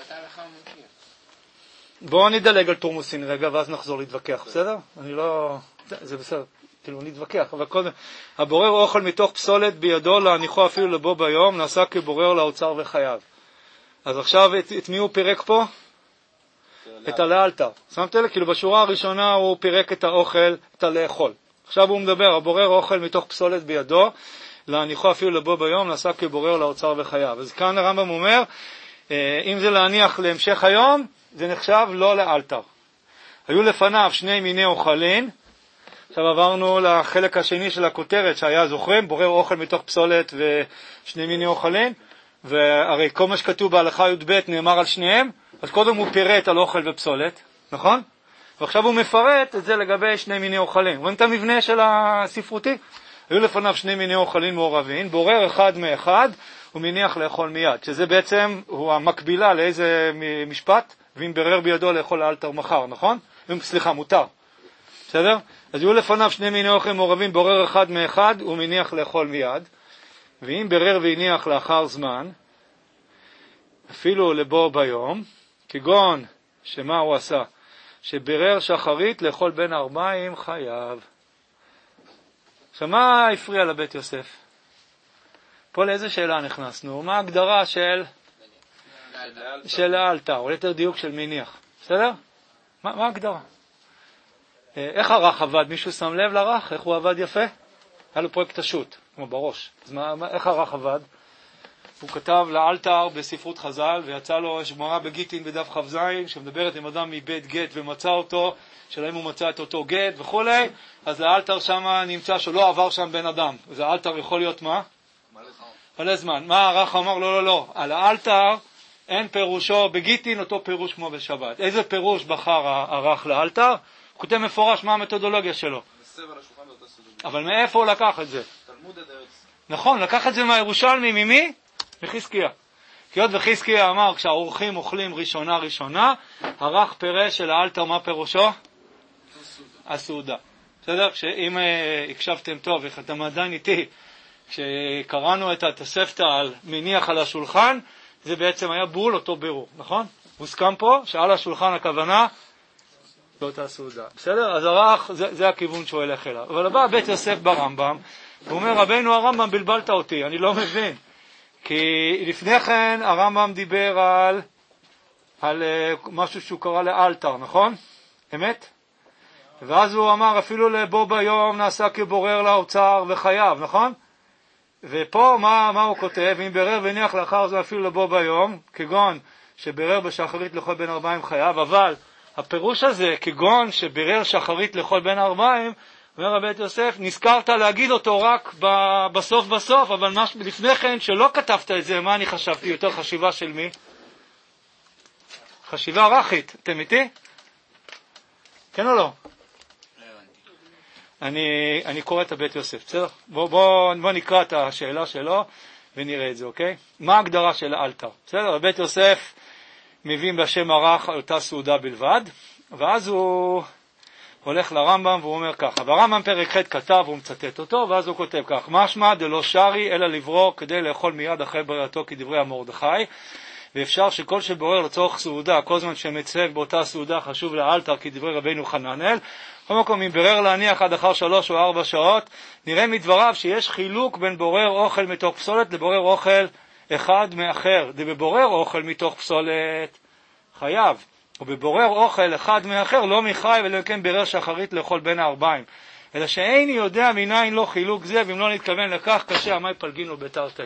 בואו נדלג על תורמוסין רגע, ואז נחזור להתווכח, בסדר? אני לא... זה בסדר, כאילו נתווכח, אבל קודם, הבורר אוכל מתוך פסולת בידו להניחו אפילו לבו ביום, נעשה כבורר לאוצר וחייב. אז עכשיו את מי הוא פירק פה? את הלאלתר. שמת לב? כאילו בשורה הראשונה הוא פירק את האוכל, את הלאכול. עכשיו הוא מדבר, הבורר אוכל מתוך פסולת בידו, להניחו אפילו לבו ביום, נעשה כבורר לאוצר וחייב. אז כאן הרמב"ם אומר, אם זה להניח להמשך היום, זה נחשב לא לאלתר. היו לפניו שני מיני אוכלין, עכשיו עברנו לחלק השני של הכותרת שהיה זוכרים, בורר אוכל מתוך פסולת ושני מיני אוכלין, והרי כל מה שכתוב בהלכה י"ב נאמר על שניהם, אז קודם הוא פירט על אוכל ופסולת, נכון? ועכשיו הוא מפרט את זה לגבי שני מיני אוכלים. רואים את המבנה של הספרותי? היו לפניו שני מיני אוכלים מעורבים, בורר אחד מאחד, הוא מניח לאכול מיד, שזה בעצם הוא המקבילה לאיזה משפט, ואם ברר בידו לאכול לאלתר מחר, נכון? סליחה, מותר. בסדר? אז היו לפניו שני מיני אוכלים מעורבים, בורר אחד מאחד, הוא מניח לאכול מיד, ואם ברר והניח לאחר זמן, אפילו לבוא ביום, כגון שמה הוא עשה? שברר שחרית לאכול בין 40 חייב. עכשיו מה הפריע לבית יוסף? פה לאיזה שאלה נכנסנו? מה ההגדרה של האלתר, או ליתר דיוק של מניח? בסדר? מה ההגדרה? איך הרח עבד? מישהו שם לב לרח? איך הוא עבד יפה? היה לו פרויקט השו"ת, כמו בראש. אז איך הרח עבד? הוא כתב לאלתר בספרות חז"ל, ויצא לו גמרא בגיטין בדף כ"ז, שמדברת עם אדם מבית גט ומצא אותו, שלהם הוא מצא את אותו גט וכו', אז לאלתר שם נמצא שלא עבר שם בן אדם. אז האלתר יכול להיות מה? מלא זמן. מה הרח אמר? לא. על האלתר אין פירושו בגיטין אותו פירוש כמו בשבת. איזה פירוש בחר הר"ך לאלתר? הוא כותב מפורש מה המתודולוגיה שלו. אבל מאיפה הוא לקח את זה? תלמוד הדרץ. נכון, לקח את זה מהירושלמי, ממי? מחזקיה. כי עוד וחזקיה אמר, כשהאורחים אוכלים ראשונה, הר"ך פירש של האלתר מה פירושו? הסעודה. בסדר? שאם הקשבתם טוב, איך אתם עדיין איתי, כשקראנו את התוספתא על מניח על השולחן, זה בעצם היה בול אותו בירור, נכון? הוסכם פה שעל השולחן הכוונה באותה סעודה. בסדר? אז הר"ך, זה הכיוון שהוא הולך אליו. אבל הבא בית יוסף ברמב"ם, הוא אומר, רבנו הרמב"ם בלבלת אותי, אני לא מבין. כי לפני כן הרמב"ם דיבר על משהו שהוא קרא לאלתר, נכון? אמת? ואז הוא אמר, אפילו לבו ביום נעשה כבורר לאוצר וחייב, נכון? ופה מה הוא כותב? אם ברר וניח לאחר זה אפילו לבו ביום, כגון שברר בשחרית לכל בין 40 חייב, אבל הפירוש הזה, כגון שברר שחרית לכל בין 40, אומר הבית יוסף, נזכרת להגיד אותו רק בסוף, אבל לפני כן שלא כתבת את זה, מה אני חשבתי? יותר חשיבה של מי? חשיבה רחית, אתם איתי? כן או לא? אני קורא את הבית יוסף, בסדר? בוא נקרא את השאלה שלו ונראה את זה, אוקיי? מה ההגדרה של האלתר? בסדר? הבית יוסף מביא בשם הר"ך אותה סעודה בלבד, ואז הוא הולך לרמב"ם והוא אומר ככה, והרמב"ם פרק ח' כתב, הוא מצטט אותו, ואז הוא כותב כך, משמע דלא שרי אלא לברוא כדי לאכול מיד אחרי בריאתו כדברי המרדכי, ואפשר שכל שבורר לצורך סעודה, כל זמן שמצייג באותה סעודה חשוב לאלתר כדברי רבינו חננאל, כל מקום אם ברר להניח עד אחר 3 או 4 שעות, נראה מדבריו שיש חילוק בין בורר אוכל מתוך פסולת לבורר אוכל אחד מאחר. בבורר אוכל מתוך פסולת חייב, ובבורר אוכל אחד מאחר לא מחייב, אלא כן ברר שחרית לאכול בין 40. אלא שאיני יודע מניין לא חילוק זה, ואם לא נתכוון לכך קשה עמי פלגינו בתרתי.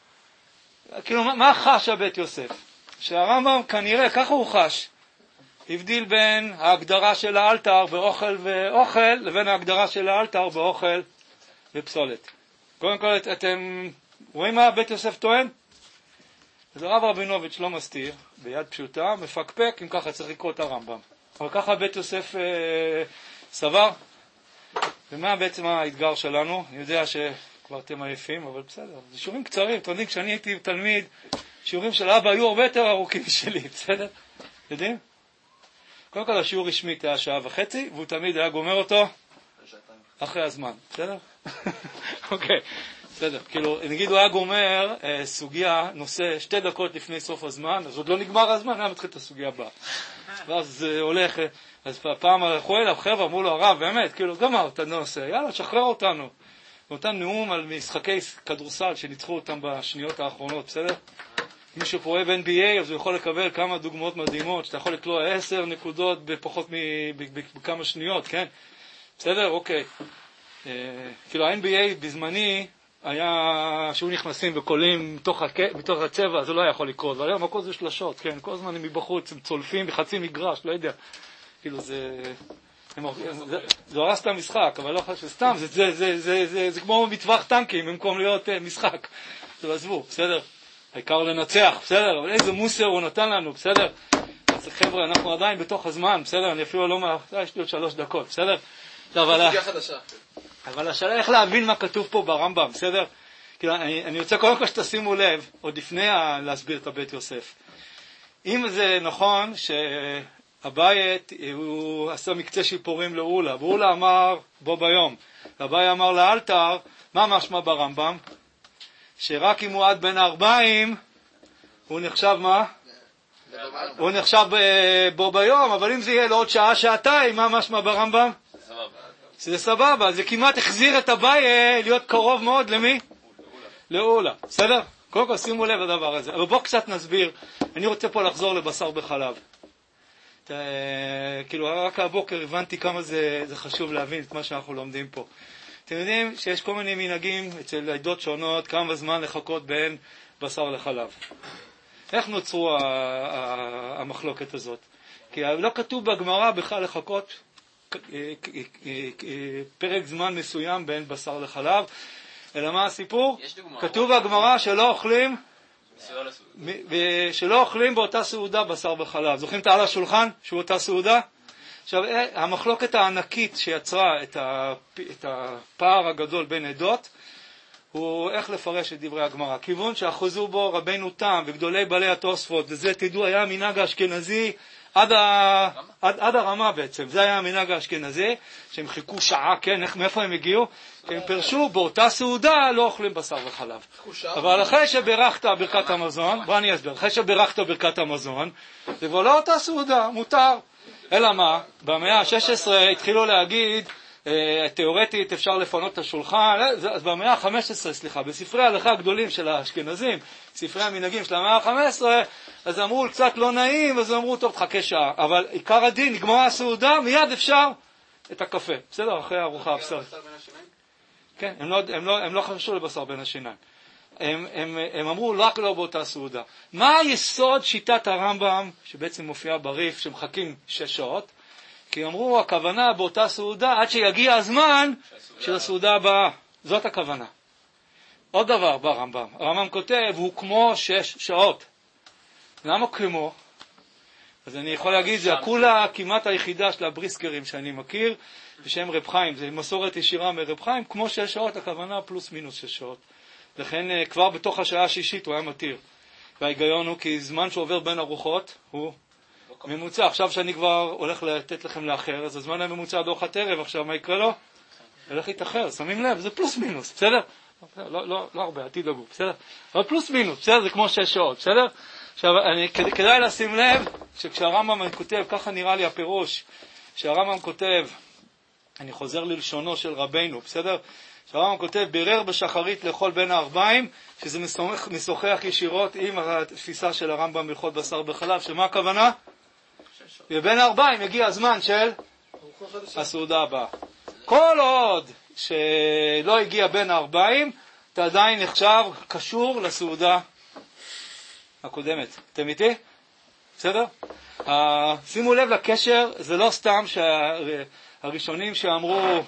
כאילו מה חש הבית יוסף? שהרמב"ם כנראה ככה הוא חש, הבדיל בין ההגדרה של האלתר באוכל ואוכל לבין ההגדרה של האלתר באוכל ופסולת. קודם כל אתם רואים מה הבית יוסף טוען? אז הרב רבינוביץ' לא מסתיר, ביד פשוטה, מפקפק, אם ככה צריך לקרוא את הרמב"ם. אבל ככה הבית יוסף סבר. ומה בעצם האתגר שלנו? אני יודע שכבר אתם עייפים, אבל בסדר. זה שיעורים קצרים. אתם יודעים, כשאני הייתי תלמיד, שיעורים של אבא היו הרבה יותר ארוכים שלי, בסדר? יודעים? קודם כל השיעור רשמית היה 1.5 שעות, והוא תמיד היה גומר אותו אחרי הזמן, בסדר? אוקיי, בסדר. כאילו, נגיד הוא היה גומר סוגיה, נושא 2 דקות לפני סוף הזמן, אז עוד לא נגמר הזמן, היה מתחיל את הסוגיה הבאה. ואז הולך, אז פעם הלכו אליו, חבר'ה, אמרו לו, הרב, באמת, כאילו, גמר את הנושא, יאללה, שחרר אותנו. נותן נאום על משחקי כדורסל שניצחו אותם בשניות האחרונות, בסדר? מישהו פה אוהב NBA, אז הוא יכול לקבל כמה דוגמאות מדהימות, שאתה יכול לקלוע 10 נקודות בפחות בכמה שניות, כן? בסדר? אוקיי. כאילו ה-NBA בזמני היה שהוא נכנסים וקולים מתוך הצבע, זה לא היה יכול לקרות, אבל היום הכל זה שלשות, כן? כל הזמן הם מבחוץ, הם צולפים בחצי מגרש, לא יודע. כאילו זה הרס את המשחק, אבל לא חושב סתם, זה כמו מטווח טנקים, במקום להיות משחק. זה עזבו, בסדר? העיקר לנצח, בסדר, אבל איזה מוסר הוא נתן לנו, בסדר? אז חבר'ה, אנחנו עדיין בתוך הזמן, בסדר? אני אפילו לא יש לי עוד 3 דקות, בסדר? אבל השאלה איך להבין מה כתוב פה ברמב"ם, בסדר? אני רוצה קודם כל שתשימו לב, עוד לפני להסביר את הבית יוסף. אם זה נכון שהבית הוא עשה מקצה שיפורים לאולה, ואולה אמר בו ביום, והבית אמר לאלתר, מה משמע ברמב"ם? שרק אם הוא עד בין 40, הוא נחשב מה? הוא נחשב בו ביום, אבל אם זה יהיה לעוד שעה, שעתיים, מה משמע ברמב"ם? זה סבבה, זה כמעט החזיר את הבעיה להיות קרוב מאוד למי? לאולה, בסדר? קודם כל שימו לב לדבר הזה, אבל בואו קצת נסביר, אני רוצה פה לחזור לבשר בחלב. כאילו רק הבוקר הבנתי כמה זה חשוב להבין את מה שאנחנו לומדים פה. אתם יודעים שיש כל מיני מנהגים אצל עדות שונות, כמה זמן לחכות בין בשר לחלב. איך נוצרו המחלוקת הזאת? כי לא כתוב בגמרא בכלל לחכות פרק זמן מסוים בין בשר לחלב, אלא מה הסיפור? כתוב בגמרא שלא אוכלים ושלא אוכלים באותה סעודה בשר וחלב. זוכרים את על השולחן שהוא אותה סעודה? עכשיו, המחלוקת הענקית שיצרה את הפער הגדול בין עדות, הוא איך לפרש את דברי הגמרא. כיוון שאחוזו בו רבנו תם וגדולי בעלי התוספות, וזה תדעו היה המנהג האשכנזי עד הרמה בעצם. זה היה המנהג האשכנזי, שהם חיכו שעה, כן, מאיפה הם הגיעו? כי הם פרשו באותה סעודה לא אוכלים בשר וחלב. אבל אחרי שברכת ברכת המזון, בוא אני אסביר, אחרי שברכת ברכת המזון, זה כבר לא אותה סעודה, מותר. אלא מה? במאה ה-16 התחילו להגיד, תיאורטית אפשר לפנות את השולחן, אז במאה ה-15, סליחה, בספרי ההלכה הגדולים של האשכנזים, ספרי המנהגים של המאה ה-15, אז אמרו קצת לא נעים, אז אמרו טוב תחכה שעה, אבל עיקר הדין, נגמרה הסעודה, מיד אפשר את הקפה, בסדר? אחרי הארוחה הבשר. כן, הם לא חששו לבשר בין השיניים. הם אמרו רק לא באותה סעודה. מה היסוד שיטת הרמב"ם, שבעצם מופיעה בריף, שמחכים 6 שעות? כי אמרו, הכוונה באותה סעודה, עד שיגיע הזמן של הסעודה הבאה. זאת הכוונה. עוד דבר ברמב"ם. הרמב"ם כותב, הוא כמו 6 שעות. למה כמו? אז אני יכול להגיד, זה הכולה כמעט היחידה של הבריסקרים שאני מכיר, בשם רב חיים. זה מסורת ישירה מרב חיים, כמו 6 שעות, הכוונה פלוס מינוס 6 שעות. לכן כבר בתוך השעה השישית הוא היה מתיר. וההיגיון הוא כי זמן שעובר בין ארוחות הוא ממוצע. עכשיו שאני כבר הולך לתת לכם לאחר, אז הזמן הממוצע עד ארוחת ערב, עכשיו מה יקרה לו? הולך להתאחר, שמים לב, זה פלוס מינוס, בסדר? לא הרבה, עתיד לגור, בסדר? אבל פלוס מינוס, בסדר? זה כמו 6 שעות, בסדר? עכשיו, כדאי לשים לב שכשהרמב"ם כותב, ככה נראה לי הפירוש, שהרמב"ם כותב, אני חוזר ללשונו של רבנו, בסדר? שהרמב"ם כותב, בירר בשחרית לאכול בין הארבעים, שזה משוחח ישירות עם התפיסה של הרמב"ם בהלכות בשר בחלב, שמה הכוונה? ובין הארבעים הגיע הזמן של הסעודה הבאה. כל עוד שלא הגיע בין הארבעים, אתה עדיין נחשב קשור לסעודה הקודמת. אתם איתי? בסדר? שימו לב לקשר, זה לא סתם שהראשונים שאמרו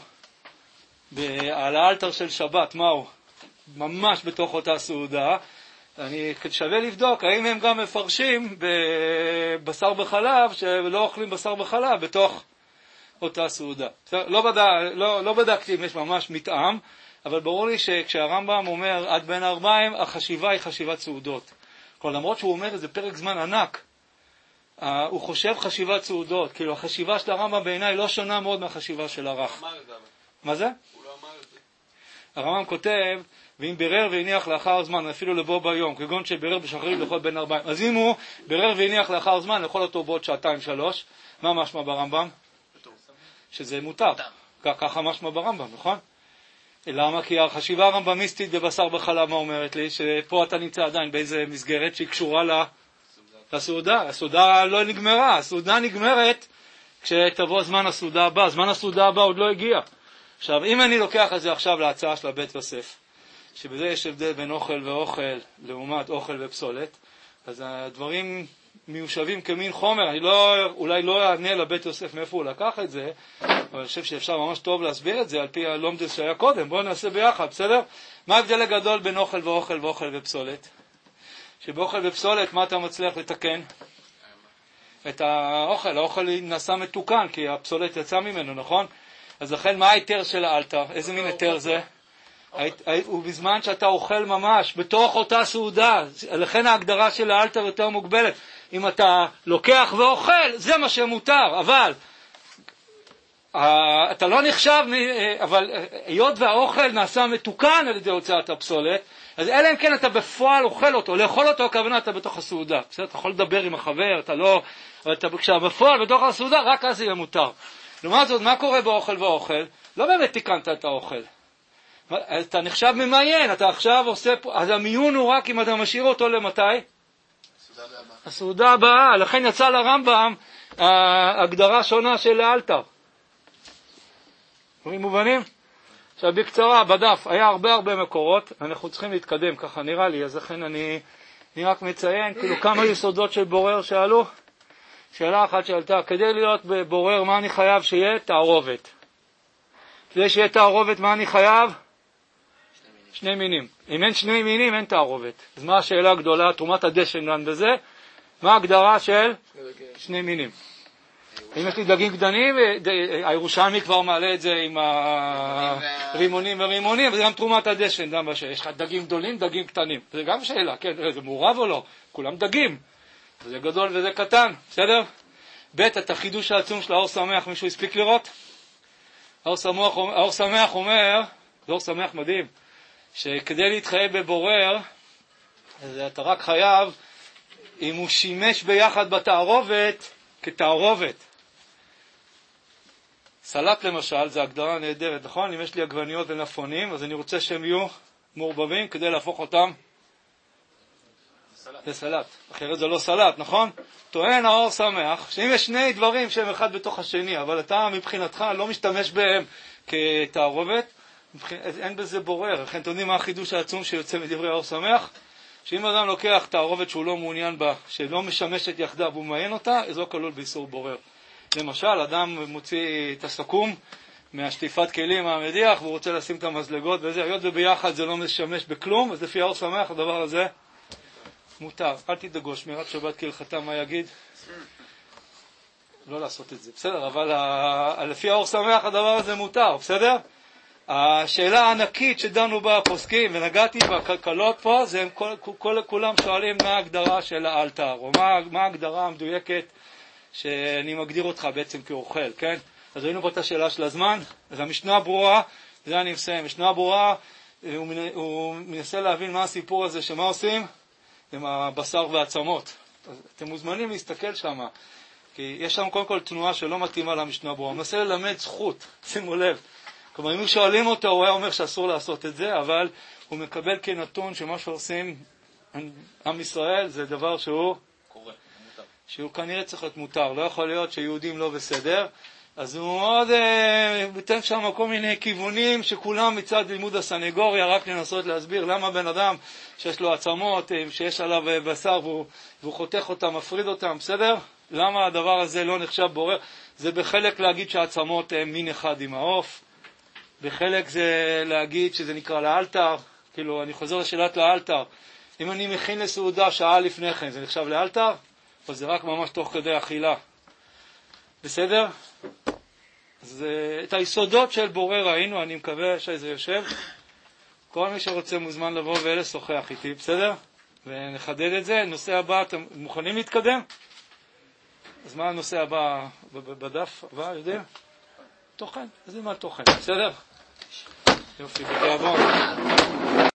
על האלתר של שבת, מהו? ממש בתוך אותה סעודה. אני שווה לבדוק, האם הם גם מפרשים בבשר בחלב, שלא אוכלים בשר בחלב בתוך אותה סעודה. לא בדקתי אם יש ממש מתאם, אבל ברור לי שכשהרמב"ם אומר עד בין 40, החשיבה היא חשיבת סעודות. כלומר, למרות שהוא אומר איזה פרק זמן ענק, הוא חושב חשיבת סעודות. כאילו, החשיבה של הרמב"ם בעיניי לא שונה מאוד מהחשיבה של הר"ך. מה זה? הוא לא אמר את זה. הרמב"ם כותב, ואם בירר והניח לאחר זמן, אפילו לבוא ביום, כגון שבירר בשחרית לאכול בין 40. אז אם הוא בירר והניח לאחר זמן, לאכול אותו בעוד 2-3, מה משמע ברמב"ם? שזה מותר. ככה משמע ברמב"ם, נכון? למה? כי החשיבה הרמב"מיסטית בבשר בחלב, מה אומרת לי? שפה אתה נמצא עדיין באיזה מסגרת שהיא קשורה לסעודה. הסעודה לא נגמרה, הסעודה נגמרת כשתבוא זמן הסעודה הבא. זמן הסעודה הבא עוד לא הגיע. עכשיו, אם אני לוקח את זה עכשיו להצעה של הבית יוסף, שבזה יש הבדל בין אוכל ואוכל לעומת אוכל ופסולת, אז הדברים מיושבים כמין חומר. אני אולי לא אענה לבית יוסף מאיפה הוא לקח את זה, אבל אני חושב שאפשר ממש טוב להסביר את זה על פי הלומדס שהיה קודם. בואו נעשה ביחד, בסדר? מה ההבדל הגדול בין אוכל ואוכל ופסולת? שבאוכל ופסולת מה אתה מצליח לתקן? את האוכל. האוכל נעשה מתוקן כי הפסולת יצא ממנו, נכון? אז לכן מה ההיתר של האלתר? איזה מין היתר זה? הוא בזמן שאתה אוכל ממש בתוך אותה סעודה. לכן ההגדרה של האלתר יותר מוגבלת. אם אתה לוקח ואוכל, זה מה שמותר, אבל אתה לא נחשב, אבל היות והאוכל נעשה מתוקן על ידי הוצאת הפסולת, אז אלא אם כן אתה בפועל אוכל אותו, לאכול אותו הכוונה אתה בתוך הסעודה. בסדר? אתה יכול לדבר עם החבר, אתה לא, אבל כשאתה בפועל בתוך הסעודה, רק אז יהיה מותר. לעומת זאת, מה קורה באוכל ואוכל? לא באמת תיקנת את האוכל. אתה נחשב ממיין, אתה עכשיו עושה פה, אז המיון הוא רק אם אתה משאיר אותו למתי? הסעודה הבאה. לכן יצא לרמב"ם הגדרה שונה של האלתר. דברים מובנים? עכשיו בקצרה, בדף היה הרבה מקורות, אנחנו צריכים להתקדם, ככה נראה לי, אז לכן אני רק מציין, כאילו כמה יסודות של בורר שאלו. שאלה אחת שאלתה, כדי להיות בורר מה אני חייב שיהיה? תערובת. כדי שיהיה תערובת מה אני חייב? שני מינים. אם אין שני מינים, אין תערובת. אז מה השאלה הגדולה? תרומת הדשן כאן בזה? מה ההגדרה של שני מינים? אם יש לי דגים קטנים, הירושלמי כבר מעלה את זה עם הרימונים ורימונים, וזה גם תרומת הדשן, גם בשאלה. יש לך דגים גדולים, דגים קטנים. זה גם שאלה, כן, זה מעורב או לא? כולם דגים. זה גדול וזה קטן, בסדר? ב' את החידוש העצום של האור שמח, מישהו הספיק לראות? האור שמח אומר, זה אור שמח מדהים, שכדי להתחייב בבורר, אז אתה רק חייב, אם הוא שימש ביחד בתערובת, כתערובת. סלט למשל, זה הגדרה נהדרת, נכון? אם יש לי עגבניות ונפונים, אז אני רוצה שהם יהיו מעורבבים כדי להפוך אותם לסלט. אחרת זה לא סלט, נכון? טוען האור שמח, שאם יש שני דברים שהם אחד בתוך השני, אבל אתה מבחינתך לא משתמש בהם כתערובת, אין בזה בורר. לכן אתם יודעים מה החידוש העצום שיוצא מדברי האור שמח? שאם אדם לוקח תערובת שהוא לא מעוניין בה, שלא משמשת יחדיו והוא מעיין אותה, אז לא כלול באיסור בורר. למשל, אדם מוציא את הסכו"ם מהשטיפת כלים מהמדיח, והוא רוצה לשים את המזלגות וזה, היות וביחד זה לא משמש בכלום, אז לפי האור שמח הדבר הזה מותר. אל תדאגו, שמירת שבת כהלכתה, מה יגיד? לא לעשות את זה, בסדר, אבל לפי האור שמח הדבר הזה מותר, בסדר? השאלה הענקית שדנו בה הפוסקים, ונגעתי בכלכלות פה, זה הם כולם שואלים מה ההגדרה של האלתר, או מה ההגדרה המדויקת שאני מגדיר אותך בעצם כאוכל, כן? אז ראינו פה את השאלה של הזמן, אז המשנה ברורה, זה אני מסיים, המשנה ברורה, הוא מנסה להבין מה הסיפור הזה, שמה עושים עם הבשר והעצמות. אז אתם מוזמנים להסתכל שם, כי יש שם קודם כל תנועה שלא מתאימה למשנה ברורה, הוא מנסה ללמד זכות, שימו לב. כלומר, אם שואלים אותו, הוא היה אומר שאסור לעשות את זה, אבל הוא מקבל כנתון שמה שעושים עם ישראל זה דבר שהוא קורה, מותר. שהוא כנראה צריך להיות מותר. לא יכול להיות שיהודים לא בסדר. אז הוא מאוד ביטן שם כל מיני כיוונים שכולם מצד לימוד הסנגוריה, רק לנסות להסביר למה בן אדם שיש לו עצמות, שיש עליו בשר והוא חותך אותם, מפריד אותם, בסדר? למה הדבר הזה לא נחשב בורר? זה בחלק להגיד שהעצמות הם מין אחד עם העוף. בחלק זה להגיד שזה נקרא לאלתר, כאילו אני חוזר לשאלת לאלתר, אם אני מכין לסעודה שעה לפני כן, זה נחשב לאלתר? או זה רק ממש תוך כדי אכילה? בסדר? אז את היסודות של בורר ראינו, אני מקווה שזה יושב. כל מי שרוצה מוזמן לבוא ולשוחח איתי, בסדר? ונחדד את זה. נושא הבא, אתם מוכנים להתקדם? אז מה הנושא הבא בדף הבא, יודע? תוכן, אז זה מה תוכן, בסדר? יופי, בתיאבון.